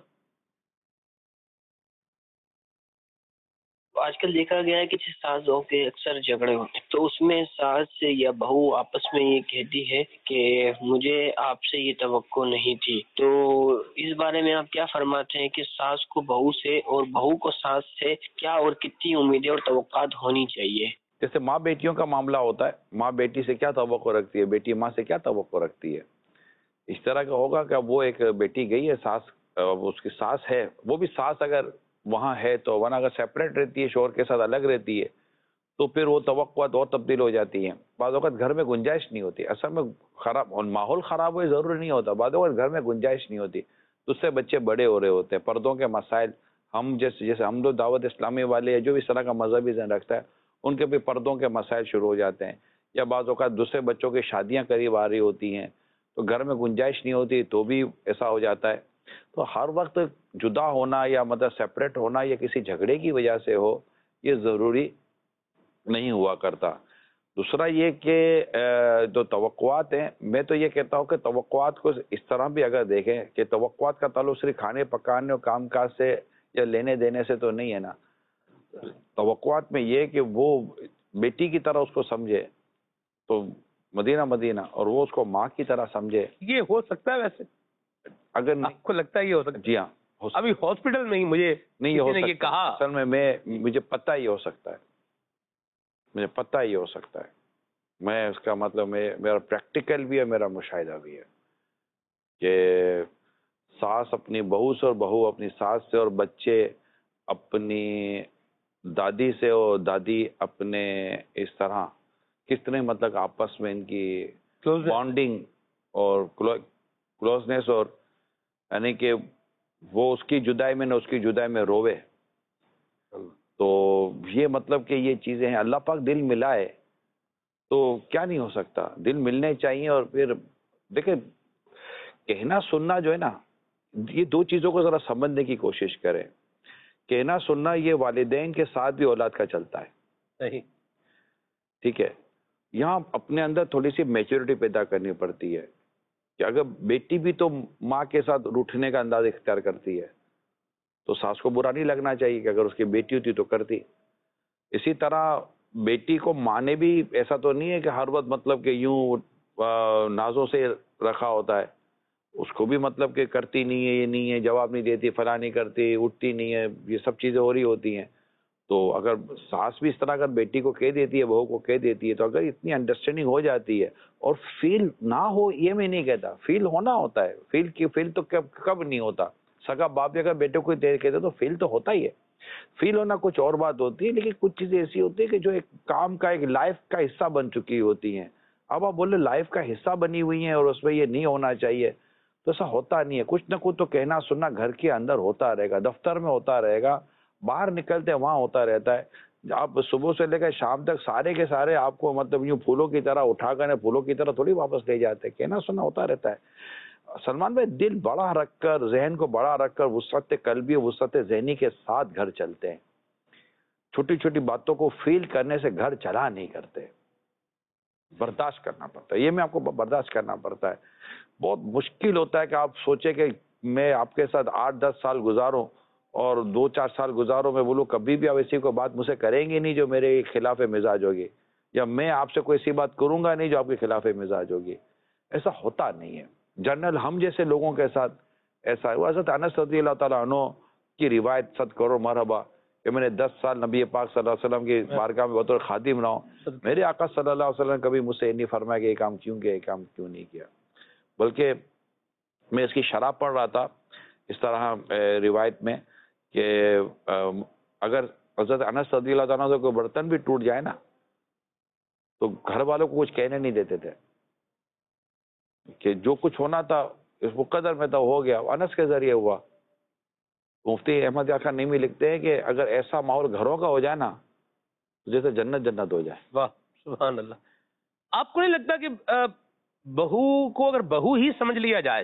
آج کل دیکھا گیا ہے کہ ساس بہو کے اکثر جھگڑے ہوتے ہیں، تو اس میں ساس یا بہو آپس میں یہ کہتی ہے کہ مجھے آپ سے یہ توقع نہیں تھی. تو اس بارے میں آپ کیا فرماتے ہیں کہ ساس کو بہو سے اور بہو کو ساس سے کیا اور کتنی امیدیں اور توقعات ہونی چاہیے؟ جیسے ماں بیٹیوں کا معاملہ ہوتا ہے، ماں بیٹی سے کیا توقع رکھتی ہے، بیٹی ماں سے کیا توقع رکھتی ہے. اس طرح کا ہوگا کہ وہ ایک بیٹی گئی ہے، ساس اس کی ساس ہے، وہ بھی ساس اگر وہاں ہے تو، ورنہ اگر سیپریٹ رہتی ہے، شوہر کے ساتھ الگ رہتی ہے، تو پھر وہ توقعات اور تبدیل ہو جاتی ہیں. بعض اوقات گھر میں گنجائش نہیں ہوتی، اصل میں ماحول خراب ہوئے ضروری نہیں ہوتا، بعض اوقات گھر میں گنجائش نہیں ہوتی، تو اس سے بچے بڑے ہو رہے ہوتے ہیں. پردوں کے مسائل، ہم جیسے ہم لوگ دعوت اسلامی والے ہیں، جو اس طرح کا مذہبی ذہن رکھتا ہے، ان کے بھی پردوں کے مسائل شروع ہو جاتے ہیں. یا بعض اوقات دوسرے بچوں کی شادیاں قریب آ رہی ہوتی ہیں، تو گھر میں گنجائش نہیں ہوتی، تو بھی ایسا ہو جاتا ہے. تو ہر وقت جدا ہونا یا مطلب سیپریٹ ہونا یا کسی جھگڑے کی وجہ سے ہو، یہ ضروری نہیں ہوا کرتا. دوسرا یہ کہ جو توقعات ہیں، میں تو یہ کہتا ہوں کہ توقعات کو اس طرح بھی اگر دیکھیں کہ توقعات کا تعلق صرف کھانے پکانے اور کام کاج سے یا لینے دینے سے تو نہیں ہے نا. توقعات میں یہ کہ وہ بیٹی کی طرح اس کو سمجھے تو مدینہ، اور وہ اس کو ماں کی طرح سمجھے. یہ ہو سکتا ہے ویسے؟ اگر آپ کو لگتا ہے یہ ہو سکتا ہے؟ جی ہاں. ابھی ہاسپٹل میں ہی مجھے نہیں یہ ہو کسی نے یہ سکتا کہا، اصل میں مجھے پتہ ہی ہو سکتا ہے. مجھے پتہ ہی ہو سکتا ہے. میں اس کا مطلب میرا پریکٹیکل بھی ہے, میرا مشاہدہ بھی ہے کہ ساس اپنی بہو سے اور بہو اپنی ساس سے اور بچے اپنی دادی سے اور دادی اپنے اس طرح کس طرح مطلب آپس میں ان کی بانڈنگ اور کلوزنس, اور یعنی کہ وہ اس کی جدائی میں نہ اس کی جدائی میں رووے. تو یہ مطلب کہ یہ چیزیں ہیں. اللہ پاک دل ملائے تو کیا نہیں ہو سکتا, دل ملنے چاہیے. اور پھر دیکھیں کہنا سننا جو ہے نا, یہ دو چیزوں کو ذرا سمجھنے کی کوشش کریں. کہنا سننا یہ والدین کے ساتھ بھی اولاد کا چلتا ہے, صحیح, ٹھیک ہے. یہاں اپنے اندر تھوڑی سی میچورٹی پیدا کرنی پڑتی ہے کہ اگر بیٹی بھی تو ماں کے ساتھ روٹھنے کا انداز اختیار کرتی ہے تو ساس کو برا نہیں لگنا چاہیے کہ اگر اس کی بیٹی ہوتی تو کرتی. اسی طرح بیٹی کو ماں نے بھی ایسا تو نہیں ہے کہ ہر وقت مطلب کہ یوں نازوں سے رکھا ہوتا ہے, اس کو بھی مطلب کہ کرتی نہیں ہے, یہ نہیں ہے, جواب نہیں دیتی, فلاں نہیں کرتی, اٹھتی نہیں ہے, یہ سب چیزیں ہو رہی ہوتی ہیں. تو اگر ساس بھی اس طرح اگر بیٹی کو کہہ دیتی ہے, بہو کو کہہ دیتی ہے, تو اگر اتنی انڈرسٹینڈنگ ہو جاتی ہے, اور فیل نہ ہو یہ میں نہیں کہتا, فیل ہونا ہوتا ہے. فیل تو کب نہیں ہوتا. سگا باپ بھی اگر بیٹے کو کہتے تو فیل تو ہوتا ہی ہے. فیل ہونا کچھ اور بات ہوتی ہے, لیکن کچھ چیزیں ایسی ہوتی ہیں کہ جو ایک کام کا, ایک لائف کا حصہ بن چکی ہوتی ہیں. اب آپ بولے لائف کا حصہ بنی ہوئی ہیں اور اس میں یہ نہیں ہونا چاہیے, تو ایسا ہوتا نہیں ہے. کچھ نہ کچھ تو کہنا سننا گھر کے اندر ہوتا رہے گا, دفتر میں ہوتا رہے گا, باہر نکلتے وہاں ہوتا رہتا ہے. آپ صبح سے لے کر شام تک سارے کے سارے آپ کو مطلب یوں پھولوں کی طرح اٹھا کر پھولوں کی طرح تھوڑی واپس لے جاتے. کہنا سننا ہوتا رہتا ہے. سلمان بھائی دل بڑا رکھ کر, ذہن کو بڑا رکھ کر, وسعت قلبی اور وسعت ذہنی کے ساتھ گھر چلتے ہیں. چھوٹی چھوٹی باتوں کو فیل کرنے سے گھر چلا نہیں کرتے. برداشت کرنا پڑتا ہے, یہ میں آپ کو برداشت کرنا پڑتا ہے. بہت مشکل ہوتا ہے کہ آپ سوچیں کہ میں آپ کے ساتھ 8-10 سال گزاروں اور 2-4 سال گزاروں, میں بولوں کبھی بھی آپ ایسی کوئی بات مجھ سے کریں گے نہیں جو میرے خلاف مزاج ہوگی, یا میں آپ سے کوئی ایسی بات کروں گا نہیں جو آپ کے خلاف مزاج ہوگی. ایسا ہوتا نہیں ہے. جنرل ہم جیسے لوگوں کے ساتھ ایسا ہے. وہ حضرت انس رضی اللہ تعالیٰ عنہ کی روایت, صد کرو مرحبا, کہ میں نے 10 سال نبی پاک صلی اللہ علیہ وسلم کی بارگاہ میں بطور خادم رہا ہوں. میرے آقا صلی اللہ علیہ وسلم کبھی مجھ سے نہیں فرمایا کہ یہ کام کیوں کیا, یہ کام کیوں نہیں کیا. بلکہ میں اس کی شرح پڑھ رہا تھا اس طرح روایت میں کہ اگر حضرت انس رضی اللہ تعالیٰ سے کوئی برتن بھی ٹوٹ جائے نا تو گھر والوں کو کچھ کہنے نہیں دیتے تھے, کہ جو کچھ ہونا تھا اس مقدر میں تھا ہو گیا, انس کے ذریعے ہوا. مفتی احمد یار خان نعیمی لکھتے ہیں کہ اگر ایسا ماحول گھروں کا ہو جائے نا جیسے جنت جنت ہو جائے. واہ سبحان اللہ. آپ کو نہیں لگتا کہ بہو کو اگر بہو ہی سمجھ لیا جائے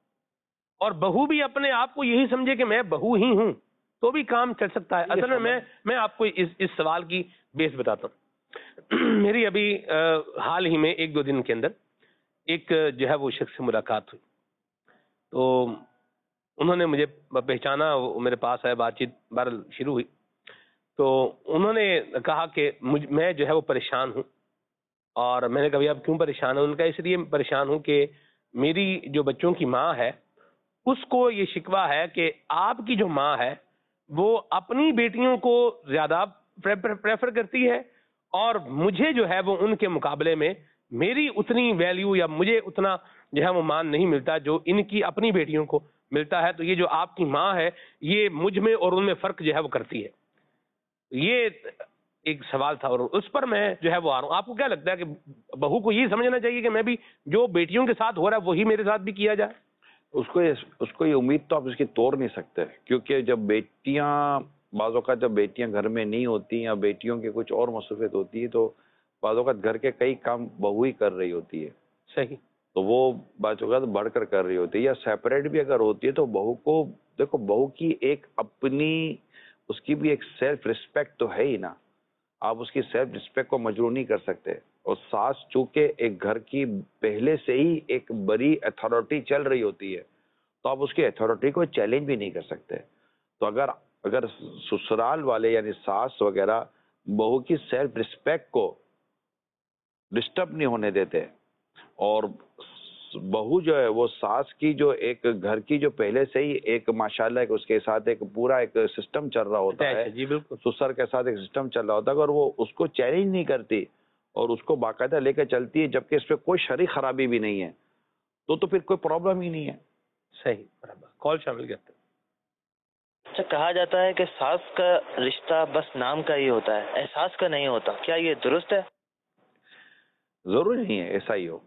اور بہو بھی اپنے آپ کو یہی سمجھے کہ میں بہو ہی ہوں تو بھی کام چل سکتا ہے؟ اصل میں آپ کو اس سوال کی بیس بتاتا ہوں. میری ابھی حال ہی میں 1-2 دن کے اندر ایک جو ہے وہ شخص سے ملاقات ہوئی, تو انہوں نے مجھے پہچانا, وہ میرے پاس آئے, بات چیت بہرحال شروع ہوئی. تو انہوں نے کہا کہ میں جو ہے وہ پریشان ہوں. اور میں نے کہا اب کیوں پریشان ہوں؟ ان کا اس لیے پریشان ہوں کہ میری جو بچوں کی ماں ہے اس کو یہ شکوہ ہے کہ آپ کی جو ماں ہے وہ اپنی بیٹیوں کو زیادہ پریفر کرتی ہے, اور مجھے جو ہے وہ ان کے مقابلے میں میری اتنی ویلیو یا مجھے اتنا جو ہے وہ مان نہیں ملتا جو ان کی اپنی بیٹیوں کو ملتا ہے. تو یہ جو آپ کی ماں ہے یہ مجھ میں اور ان میں فرق جو ہے وہ کرتی ہے. یہ ایک سوال تھا اور اس پر میں جو ہے وہ آ رہا ہوں. آپ کو کیا لگتا ہے کہ بہو کو یہ سمجھنا چاہیے کہ میں بھی جو بیٹیوں کے ساتھ ہو رہا ہے وہی میرے ساتھ بھی کیا جائے؟ اس کو یہ امید تو آپ اس کی توڑ نہیں سکتے, کیونکہ جب بیٹیاں بعض اوقات جب بیٹیاں گھر میں نہیں ہوتی یا بیٹیوں کی کچھ اور مصروفیت ہوتی ہے تو بعض اوقات گھر کے کئی کام بہو ہی کر رہی ہوتی ہے. صحیح. تو وہ بعض اوقات بڑھ کر رہی ہوتی ہے, یا سیپریٹ بھی اگر ہوتی ہے تو بہو کو دیکھو, بہو کی ایک اپنی اس کی بھی ایک سیلف رسپیکٹ تو ہے ہی نا. آپ اس کی سیلف رسپیکٹ کو مجروح نہیں کر سکتے. اور ساس چونکہ ایک گھر کی پہلے سے ہی ایک بڑی اتھارٹی چل رہی ہوتی ہے تو آپ اس کی اتھارٹی کو چیلنج بھی نہیں کر سکتے. تو اگر سسرال والے یعنی ساس وغیرہ بہو کی سیلف رسپیکٹ کو ڈسٹرب نہیں ہونے دیتے اور बहू जो है वो सास की जो एक घर की जो पहले से ही एक माशाल्लाह एक उसके साथ एक पूरा एक सिस्टम चल रहा होता है, जी बिल्कुल, ससुर के साथ एक सिस्टम चल रहा होता है, अगर वो उसको चैलेंज नहीं करती और उसको बाकायदा लेकर चलती है जबकि इस पे कोई शरई खराबी भी नहीं है, तो फिर कोई प्रॉब्लम ही नहीं है। सही, बराबर। कॉल शामिल करते हैं। अच्छा, कहा जाता है कि सास का रिश्ता बस नाम का ही होता है, एहसास का नहीं होता, क्या ये दुरुस्त है? जरूरी नहीं है ऐसा ही हो।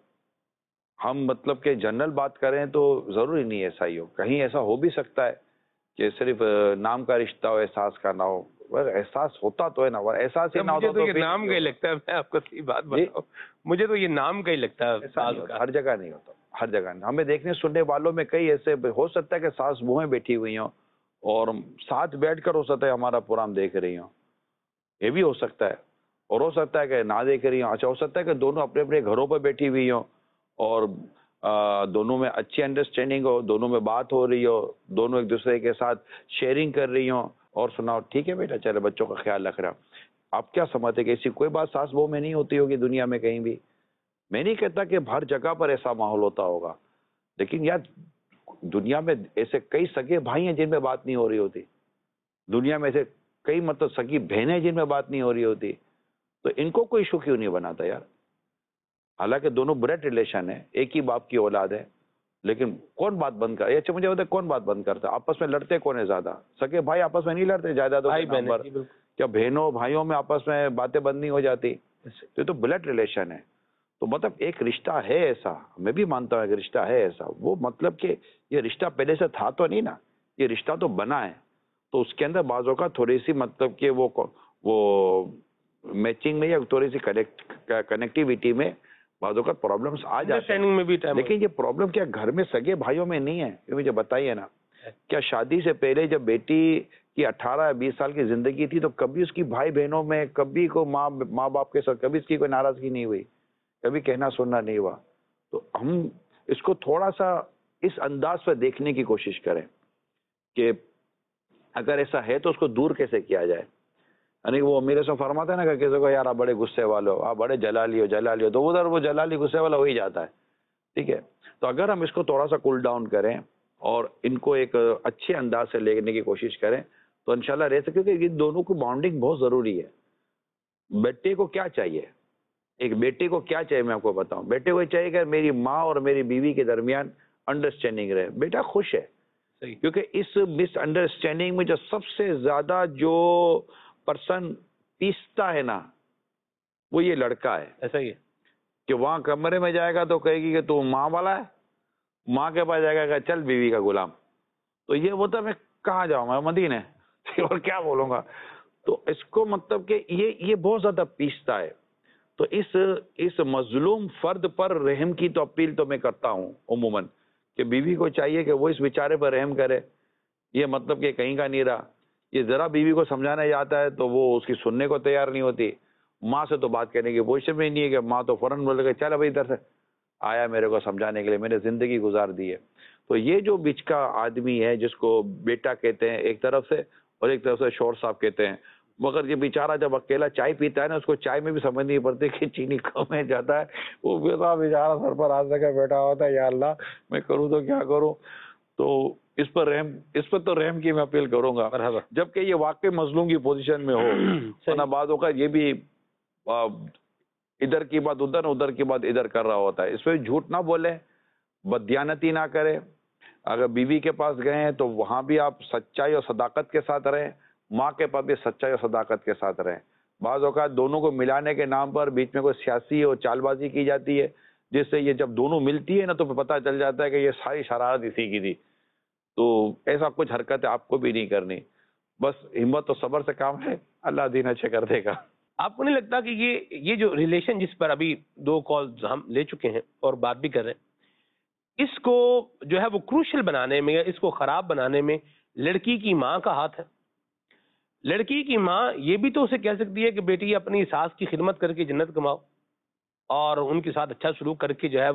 हम मतलब कि जनरल बात करें तो जरूरी नहीं है ऐसा ही हो, कहीं ऐसा हो भी सकता है कि सिर्फ नाम का रिश्ता हो, एहसास का ना हो। पर एहसास होता तो है ना, और एहसास ही ना मुझे होता तो तो ये फिर नाम का ही लगता है, मैं आपको सही बात बताऊं, मुझे तो ये नाम का ही लगता है ऐसा नहीं सास होता, का। हर जगह नहीं होता, हर जगह नहीं। हमें देखने सुनने वालों में कई ऐसे हो सकता है कि सास बहुएं बैठी हुई हों और साथ बैठकर हो सकता है हमारा प्रोग्राम देख रही हों, ये भी हो सकता है। और हो सकता है कि ना देख रही हों, अच्छा हो सकता है कि दोनों अपने अपने घरों पर बैठी हुई हों और दोनों में अच्छी अंडरस्टैंडिंग हो, दोनों में बात हो रही हो, दोनों एक दूसरे के साथ शेयरिंग कर रही हो, और सुनाओ ठीक है बेटा चले बच्चों का ख्याल रख रहा हूं। आप क्या समझते हैं कि ऐसी कोई बात सास बहू में नहीं होती होगी दुनिया में कहीं भी? मैं नहीं कहता कि हर जगह पर ऐसा माहौल होता होगा, लेकिन यार दुनिया में ऐसे कई सगे भाई हैं जिनमें बात नहीं हो रही होती, दुनिया में ऐसे कई मतलब सगी बहनें जिनमें बात नहीं हो रही होती, तो इनको कोई इशू क्यों नहीं बनाता यार? हालांकि दोनों ब्लड रिलेशन है, एक ही बाप की औलाद है, लेकिन कौन बात बंद कर? अच्छा मुझे बताए कौन बात बंद करता है? आपस में लड़ते कौन है ज्यादा? सगे भाई आपस में नहीं लड़ते जायदादों के भाई नाम बहन, पर? जी बिल्कुल। क्या बहनों भाइयों में आपस में बातें बंद नहीं हो जाती? तो ये तो ब्लड रिलेशन है। तो मतलब एक रिश्ता है ऐसा, मैं भी मानता हूँ एक रिश्ता है ऐसा, वो मतलब कि ये रिश्ता पहले से था तो नहीं ना, ये रिश्ता तो बना है, तो उसके अंदर बाजों का थोड़ी सी मतलब कि वो मैचिंग में या थोड़ी सी कनेक्टिविटी में बाजों का प्रॉब्लम्स आ जाते हैं, अंडरस्टैंडिंग में भी टाइम लेकिन ये प्रॉब्लम क्या घर में सगे भाइयों में नहीं है? ये मुझे बताइए ना। क्या शादी से पहले जब बेटी की 18 या 20 साल की जिंदगी थी तो कभी उसकी भाई बहनों में कभी को माँ बाप के साथ कभी इसकी कोई नाराजगी नहीं हुई, कभी कहना सुनना नहीं हुआ? तो हम इसको थोड़ा सा इस अंदाज पर देखने की कोशिश करें कि अगर ऐसा है तो उसको दूर कैसे किया जाए। यानी वो मेरे से फरमाते हैं ना कि किसी को यार आप बड़े गुस्से वाले हो, आप बड़े जलाली हो, तो उधर वो जलाली गुस्से वाला हो ही जाता है। ठीक है, तो अगर हम इसको थोड़ा सा कूल डाउन करें और इनको एक अच्छे अंदाज से लेने की कोशिश करें तो इंशाल्लाह रह सकते, क्योंकि इन दोनों को बॉन्डिंग बहुत जरूरी है। बेटे को क्या चाहिए, एक बेटे को क्या चाहिए मैं आपको बताऊं, बेटे को चाहिए कि मेरी माँ और मेरी बीवी के दरमियान अंडरस्टैंडिंग रहे, बेटा खुश है। सही। क्योंकि इस मिसअंडरस्टैंडिंग में जो सबसे ज्यादा जो पर्सन पीसता है ना वो ये लड़का है। ऐसा ही है कि वहां कमरे में जाएगा तो कहेगी कि तू माँ वाला है, माँ के पास जाएगा कि चल बीवी का गुलाम, तो ये बोलता मैं कहाँ जाऊंगा मदीने और क्या बोलूंगा। तो इसको मतलब कि ये बहुत ज्यादा पीसता है। तो इस मजलूम फर्द पर रहम की तो अपील तो मैं करता हूँ उमूमन, कि बीवी को चाहिए कि वो इस बेचारे पर रहम करे। ये मतलब कि कहीं का नहीं रहा, ये जरा बीवी को समझाने जाता है तो वो उसकी सुनने को तैयार नहीं होती, माँ से तो बात करने की पोजीशन में नहीं है कि माँ तो फौरन बोल के चल भाई इधर से आया मेरे को समझाने के लिए, मैंने जिंदगी गुजार दी है। तो ये जो बीच का आदमी है जिसको बेटा कहते हैं एक तरफ से और एक तरफ से शोर साहब कहते हैं, मगर ये बेचारा जब अकेला चाय पीता है ना उसको चाय में भी समझ नहीं पड़ती कि चीनी कम है ज्यादा है, वो बेचारा सर पर हाथ रखा बैठा होता है, या अल्लाह मैं करूँ तो क्या करूँ। तो इस पर तो रहम की मैं अपील करूंगा, जबकि ये वाकई मजलूम की पोजीशन में हो। वरना बातों का ये भी इधर की बात उधर, उधर की बात इधर कर रहा होता है। इसमें झूठ ना बोले, बददियानती ना करे। अगर बीवी के पास गए हैं तो वहां भी आप सच्चाई और सदाकत के साथ रहें, माँ के पास भी सच्चाई और सदाकत के साथ रहें। बाज़ औक़ात दोनों को मिलाने के नाम पर बीच में कोई सियासी और चालबाजी की जाती है, जिससे ये जब दोनों मिलती है ना तो पता चल जाता है कि ये सारी शरारत इसी की थी। तो ऐसा कुछ हरकतें आपको भी नहीं करनी, बस हिम्मत और सब्र से काम है, अल्लाह दिन अच्छे कर देगा। आपको नहीं लगता कि ये जो रिलेशन जिस पर अभी 2 कॉल हम ले चुके हैं और बात भी कर रहे हैं, इसको जो है वो क्रूशियल बनाने में या इसको खराब बनाने में लड़की की माँ का हाथ है? लड़की की माँ ये भी तो उसे कह सकती है कि बेटी अपनी सास की खिदमत करके जन्नत कमाओ और उनके साथ अच्छा सलूक करके जो है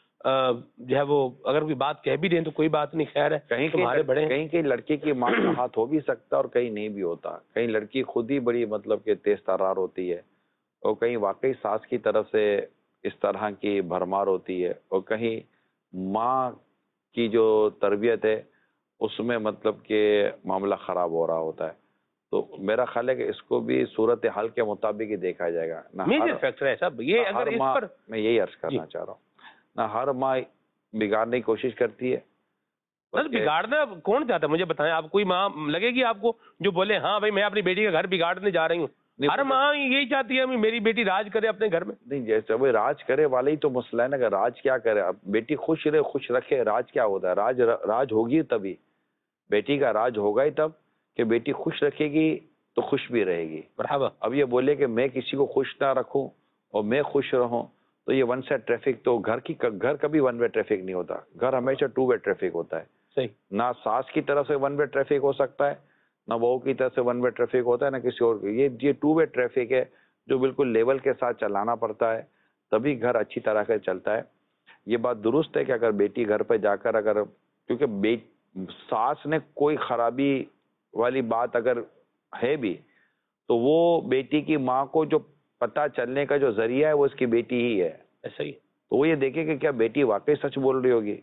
वो अगर कोई बात कह भी दें तो कोई बात नहीं, खैर है कहीं तुम्हारे बड़े। कहीं लड़की की माँ का हाथ हो भी सकता और कहीं नहीं भी होता। कहीं लड़की खुद ही बड़ी मतलब कि तेज तर्रार होती है और कहीं वाकई सास की तरफ से इस तरह की भरमार होती है और कहीं ماں کی جو تربیت ہے اس میں مطلب کہ معاملہ خراب ہو رہا ہوتا ہے. تو میرا خیال ہے کہ اس کو بھی صورت حال کے مطابق ہی دیکھا جائے گا. میجر فیکٹر ہے صاحب یہ. اگر اس پر میں یہی عرض کرنا چاہ رہا ہوں، نہ ہر ماں بگاڑنے کی کوشش کرتی ہے. بگاڑنا کون چاہتا ہے مجھے بتائیں آپ؟ کوئی ماں لگے گی آپ کو جو بولے ہاں بھائی میں اپنی بیٹی کا گھر بگاڑنے جا رہی ہوں؟ ہر ماں یہی چاہتی ہے میری بیٹی راج کرے اپنے گھر میں. نہیں، جیسے وہ راج کرے والا ہی تو مسئلہ ہے نا کہ راج کیا کرے. اب بیٹی خوش رہے خوش رکھے، راج کیا ہوتا ہے؟ راج ہوگی تبھی، بیٹی کا راج ہوگا ہی تب کہ بیٹی خوش رکھے گی تو خوش بھی رہے گی. مرحبا. اب یہ بولے کہ میں کسی کو خوش نہ رکھوں اور میں خوش رہوں تو یہ ون سائڈ ٹریفک. تو گھر کبھی ون وے ٹریفک نہیں ہوتا، گھر ہمیشہ ٹو وے ٹریفک ہوتا ہے. صحیح. نہ ساس کی طرف سے ون وے ٹریفک ہو سکتا ہے، نہ بہو کی طرف سے ون وے ٹریفک ہوتا ہے، نہ کسی اور. یہ ٹو وے ٹریفک ہے جو بالکل لیول کے ساتھ چلانا پڑتا ہے، تبھی گھر اچھی طرح سے چلتا ہے. یہ بات درست ہے کہ اگر بیٹی گھر پہ جا کر کیونکہ ساس نے کوئی خرابی والی بات اگر ہے بھی تو وہ بیٹی کی ماں کو جو پتہ چلنے کا جو ذریعہ ہے وہ اس کی بیٹی ہی ہے. ایسا ہی. تو وہ یہ دیکھے کہ کیا بیٹی واقعی سچ بول رہی ہوگی،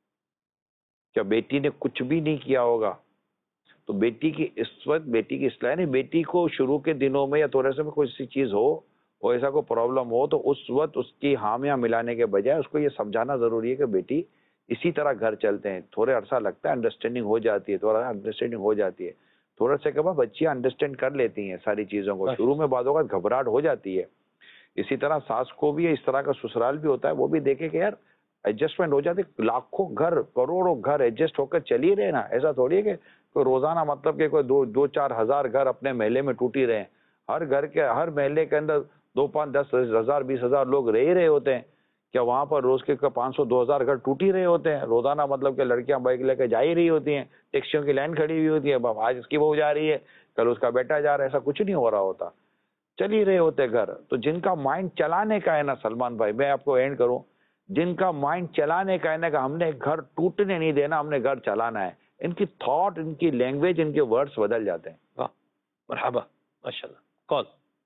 کیا بیٹی نے کچھ بھی نہیں کیا ہوگا. تو بیٹی کی اس وقت بیٹی کی اصلاح نہیں، بیٹی کو شروع کے دنوں میں یا تھوڑے سے میں کوئی سی چیز ہو اور ایسا کوئی پرابلم ہو تو اس وقت اس کی حامیاں ملانے کے بجائے اس کو یہ سمجھانا ضروری ہے کہ بیٹی اسی طرح گھر چلتے ہیں. تھوڑے عرصہ لگتا ہے، انڈرسٹینڈنگ ہو جاتی ہے، تھوڑا سا کہ بچیاں انڈرسٹینڈ کر لیتی ہیں ساری چیزوں کو. شروع میں بعض اوقات گھبراہٹ ہو جاتی ہے. اسی طرح ساس کو بھی اس طرح کا سسرال بھی ہوتا ہے، وہ بھی دیکھے کہ یار ایڈجسٹمنٹ ہو جاتی. لاکھوں گھر کروڑوں گھر ایڈجسٹ ہو کر چل ہی رہے نا. ایسا تھوڑی ہے کہ کوئی روزانہ مطلب کہ کوئی دو چار ہزار گھر اپنے محلے میں ٹوٹی رہے ہیں. ہر گھر کے ہر محلے کے اندر 2 5 10 ہزار 20 ہزار لوگ رہ ہی رہے ہوتے ہیں. کیا وہاں پر روز کے 500 2000 گھر ٹوٹ ہی رہے ہوتے ہیں روزانہ؟ مطلب کہ لڑکیاں بائک لے کے جا ہی رہی ہوتی ہیں، ٹیکسیوں کی لائن کھڑی ہوئی ہوتی ہے. آج اس کی بہو جا رہی ہے، کل اس کا بیٹا جا رہا ہے. ایسا کچھ نہیں ہو رہا ہوتا، چل ہی رہے ہوتے گھر. تو جن کا مائنڈ چلانے کا ہے نا سلمان بھائی، میں آپ کو اینڈ کروں، جن کا مائنڈ چلانے کا ہے نا کہ ہم نے گھر ٹوٹنے نہیں دینا، ہم نے گھر چلانا ہے، ان کی تھاٹ، ان کی لینگویج، ان کے ورڈز بدل جاتے ہیں. واہ مرحبا ماشاءاللہ. کال.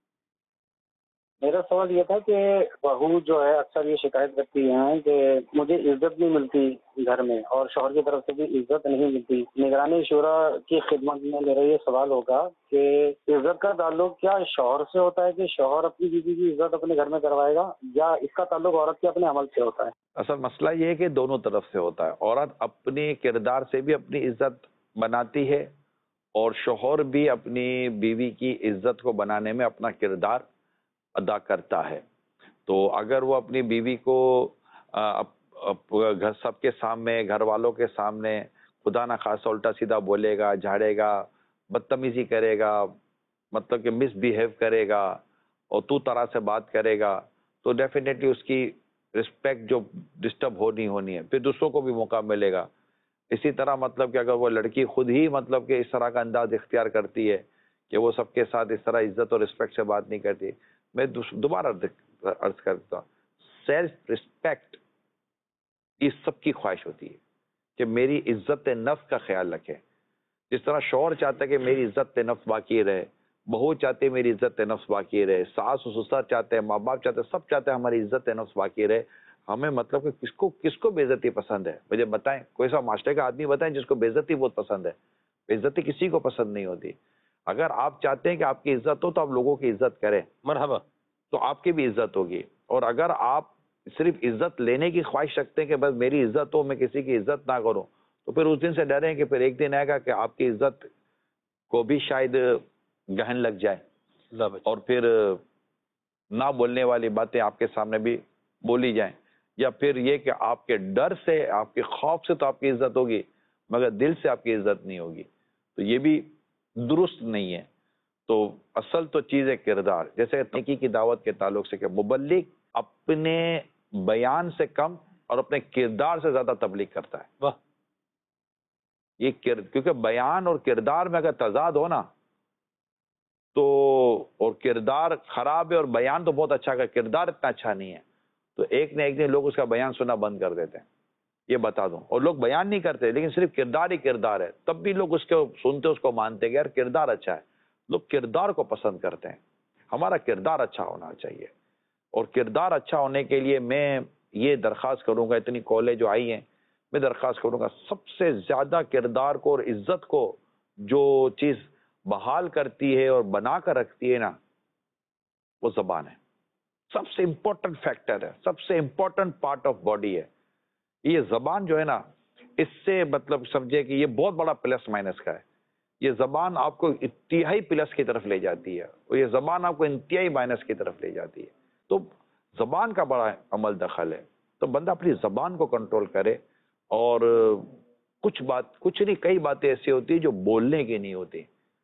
میرا سوال یہ تھا کہ بہو جو ہے اکثر یہ شکایت کرتی ہیں کہ مجھے عزت نہیں ملتی گھر میں، اور شوہر کی طرف سے بھی عزت نہیں ملتی. نگرانی شورا کی خدمت میں میرا یہ سوال ہوگا کہ عزت کا تعلق کیا شوہر سے ہوتا ہے کہ شوہر اپنی بیوی کی عزت اپنے گھر میں کروائے گا، یا اس کا تعلق عورت کے اپنے عمل سے ہوتا ہے؟ اصل مسئلہ یہ ہے کہ دونوں طرف سے ہوتا ہے. عورت اپنے کردار سے بھی اپنی عزت بناتی ہے اور شوہر بھی اپنی بیوی کی عزت کو بنانے میں اپنا کردار ادا کرتا ہے. تو اگر وہ اپنی بیوی کو گھر سب کے سامنے، گھر والوں کے سامنے خدا نہ خاصا الٹا سیدھا بولے گا، جھاڑے گا، بدتمیزی کرے گا، مطلب کہ مس بیہیو کرے گا اور تو طرح سے بات کرے گا، تو ڈیفینیٹلی اس کی رسپیکٹ جو ڈسٹرب ہونی ہے، پھر دوسروں کو بھی موقع ملے گا. اسی طرح مطلب کہ اگر وہ لڑکی خود ہی مطلب کہ اس طرح کا انداز اختیار کرتی ہے کہ وہ سب کے ساتھ اس طرح عزت اور رسپیکٹ سے بات نہیں کرتی، میں دوبارہ عرض کرتا ہوں، سیلف رسپیکٹ اس سب کی خواہش ہوتی ہے کہ میری عزت نفس کا خیال رکھے. جس طرح شوہر چاہتا ہے کہ میری عزت نفس باقی رہے، بہو چاہتے ہیں میری عزت نفس باقی رہے، ساس و سسر چاہتے ہیں، ماں باپ چاہتے ہیں، سب چاہتے ہیں ہماری عزت نفس باقی رہے. ہمیں مطلب کہ کس کو بے عزتی پسند ہے؟ مجھے بتائیں، کوئی سا معاشرے کا آدمی بتائیں جس کو بے عزتی بہت پسند ہے. بے عزتی کسی کو پسند نہیں ہوتی. اگر آپ چاہتے ہیں کہ آپ کی عزت ہو تو آپ لوگوں کی عزت کریں، مرحبا، تو آپ کی بھی عزت ہوگی. اور اگر آپ صرف عزت لینے کی خواہش رکھتے ہیں کہ بس میری عزت ہو، میں کسی کی عزت نہ کروں، تو پھر اس دن سے ڈریں کہ پھر ایک دن آئے گا کہ آپ کی عزت کو بھی شاید گہن لگ جائے اور پھر نہ بولنے والی باتیں آپ کے سامنے بھی بولی جائیں، یا پھر یہ کہ آپ کے ڈر سے، آپ کے خوف سے تو آپ کی عزت ہوگی مگر دل سے آپ کی عزت نہیں ہوگی. تو یہ بھی درست نہیں ہے. تو اصل تو چیز ہے کردار. جیسے نیکی کی دعوت کے تعلق سے کہ مبلغ اپنے بیان سے کم اور اپنے کردار سے زیادہ تبلیغ کرتا ہے. واہ. یہ کیونکہ بیان اور کردار میں اگر تضاد ہو نا تو، اور کردار خراب ہے اور بیان تو بہت اچھا ہے، کردار اتنا اچھا نہیں ہے، تو ایک نہ ایک دن لوگ اس کا بیان سننا بند کر دیتے ہیں. یہ بتا دوں. اور لوگ بیان نہیں کرتے لیکن صرف کردار ہی کردار ہے، تب بھی لوگ اس کو سنتے، اس کو مانتے کہ یار کردار اچھا ہے. لوگ کردار کو پسند کرتے ہیں. ہمارا کردار اچھا ہونا چاہیے، اور کردار اچھا ہونے کے لیے میں یہ درخواست کروں گا، اتنی کالیں جو آئی ہیں، میں درخواست کروں گا سب سے زیادہ کردار کو اور عزت کو جو چیز بحال کرتی ہے اور بنا کر رکھتی ہے نا، وہ زبان ہے. سب سے امپورٹنٹ فیکٹر ہے، سب سے امپورٹنٹ پارٹ آف باڈی ہے. یہ زبان جو ہے نا، اس سے مطلب سمجھے کہ یہ بہت بڑا پلس مائنس کا ہے. یہ زبان آپ کو انتہائی پلس کی طرف لے جاتی ہے اور یہ زبان آپ کو انتہائی مائنس کی طرف لے جاتی ہے. تو زبان کا بڑا عمل دخل ہے. تو بندہ اپنی زبان کو کنٹرول کرے. اور کچھ نہیں، کئی باتیں ایسی ہوتی ہیں جو بولنے کی نہیں ہوتی،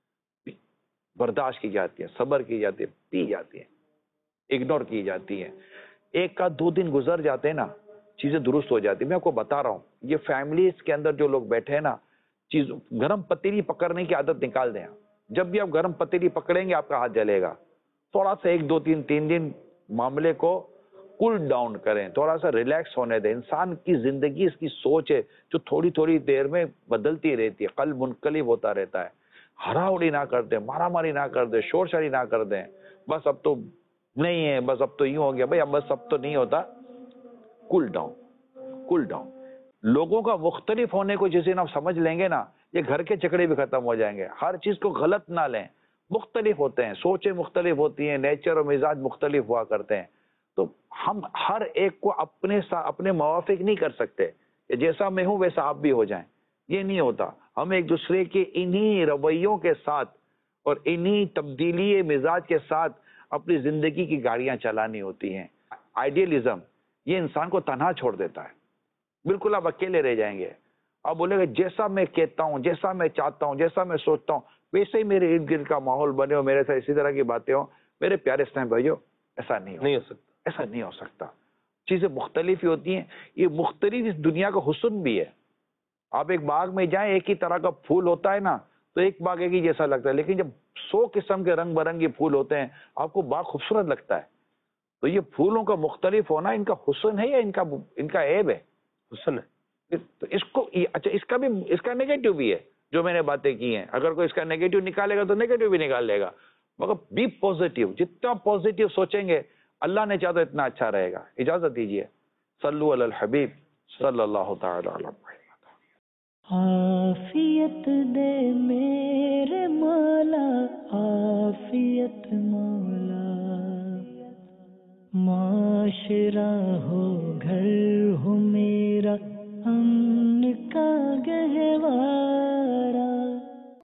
برداشت کی جاتی ہیں، صبر کی جاتی ہے، پی جاتی ہیں، اگنور کی جاتی ہیں. ایک کا 2 دن گزر جاتے ہیں نا، چیزیں درست ہو جاتی ہیں. میں آپ کو بتا رہا ہوں، یہ فیملیز کے اندر جو لوگ بیٹھے ہیں نا، گرم پتیلی پکڑنے کی عادت نکال دیں. جب بھی آپ گرم پتیلی پکڑیں گے آپ کا ہاتھ جلے گا. تھوڑا سا 1 2 3 دن معاملے کو کول ڈاؤن کریں، تھوڑا سا ریلیکس ہونے دیں. انسان کی زندگی اس کی سوچ ہے جو تھوڑی دیر میں بدلتی رہتی ہے، قلب منقلب ہوتا رہتا ہے. ہراوڑی نہ کر دیں، مارا ماری نہ کر دیں، شور شاری نہ کر دیں. بس اب تو نہیں ہے، بس اب تو یوں ہو گیا بھائی، اب بس اب تو نہیں ہوتا. Cool down. لوگوں کا مختلف ہونے کو جس دن آپ سمجھ لیں گے نا، یہ گھر کے چکرے بھی ختم ہو جائیں گے. ہر چیز کو غلط نہ لیں. مختلف ہوتے ہیں، سوچیں مختلف ہوتی ہیں، نیچر اور مزاج مختلف ہوا کرتے ہیں. تو ہم ہر ایک کو اپنے موافق نہیں کر سکتے کہ جیسا میں ہوں ویسا آپ بھی ہو جائیں. یہ نہیں ہوتا. ہم ایک دوسرے کے انہی رویوں کے ساتھ اور انہی تبدیلی مزاج کے ساتھ اپنی زندگی کی گاڑیاں چلانی ہوتی ہیں. آئیڈیلزم یہ انسان کو تنہا چھوڑ دیتا ہے. بالکل آپ اکیلے رہ جائیں گے. آپ بولے گے جیسا میں کہتا ہوں، جیسا میں چاہتا ہوں، جیسا میں سوچتا ہوں ویسے ہی میرے ارد گرد کا ماحول بنے ہو، میرے ساتھ اسی طرح کی باتیں ہوں. میرے پیارے اسلام بھائیو، ایسا نہیں ہو سکتا. ایسا نہیں ہو سکتا. چیزیں مختلف ہی ہوتی ہیں. یہ مختلف اس دنیا کا حسن بھی ہے. آپ ایک باغ میں جائیں، ایک ہی طرح کا پھول ہوتا ہے نا، تو ایک باغ ایک ہی جیسا لگتا ہے. لیکن جب 100 قسم کے رنگ برنگی پھول ہوتے ہیں، آپ کو باغ خوبصورت لگتا ہے. تو یہ پھولوں کا مختلف ہونا ان کا حسن ہے یا ان کا عیب ہے؟ حسن ہے. تو اس کو اچھا، اس کا نیگیٹو بھی ہے جو میں نے باتیں کی ہیں. اگر کوئی اس کا نیگیٹو نکالے گا تو نیگیٹو بھی نکال لے گا. مگر بی پازیٹیو. جتنا پازیٹیو سوچیں گے اللہ نے چاہا تو اتنا اچھا رہے گا. اجازت دیجیے. صلو علی الحبیب صلی اللہ تعالی علیہ وسلم. عافیت دے میرے مولا، عافیت مولا. معاشرہ ہو گھر ہو میرا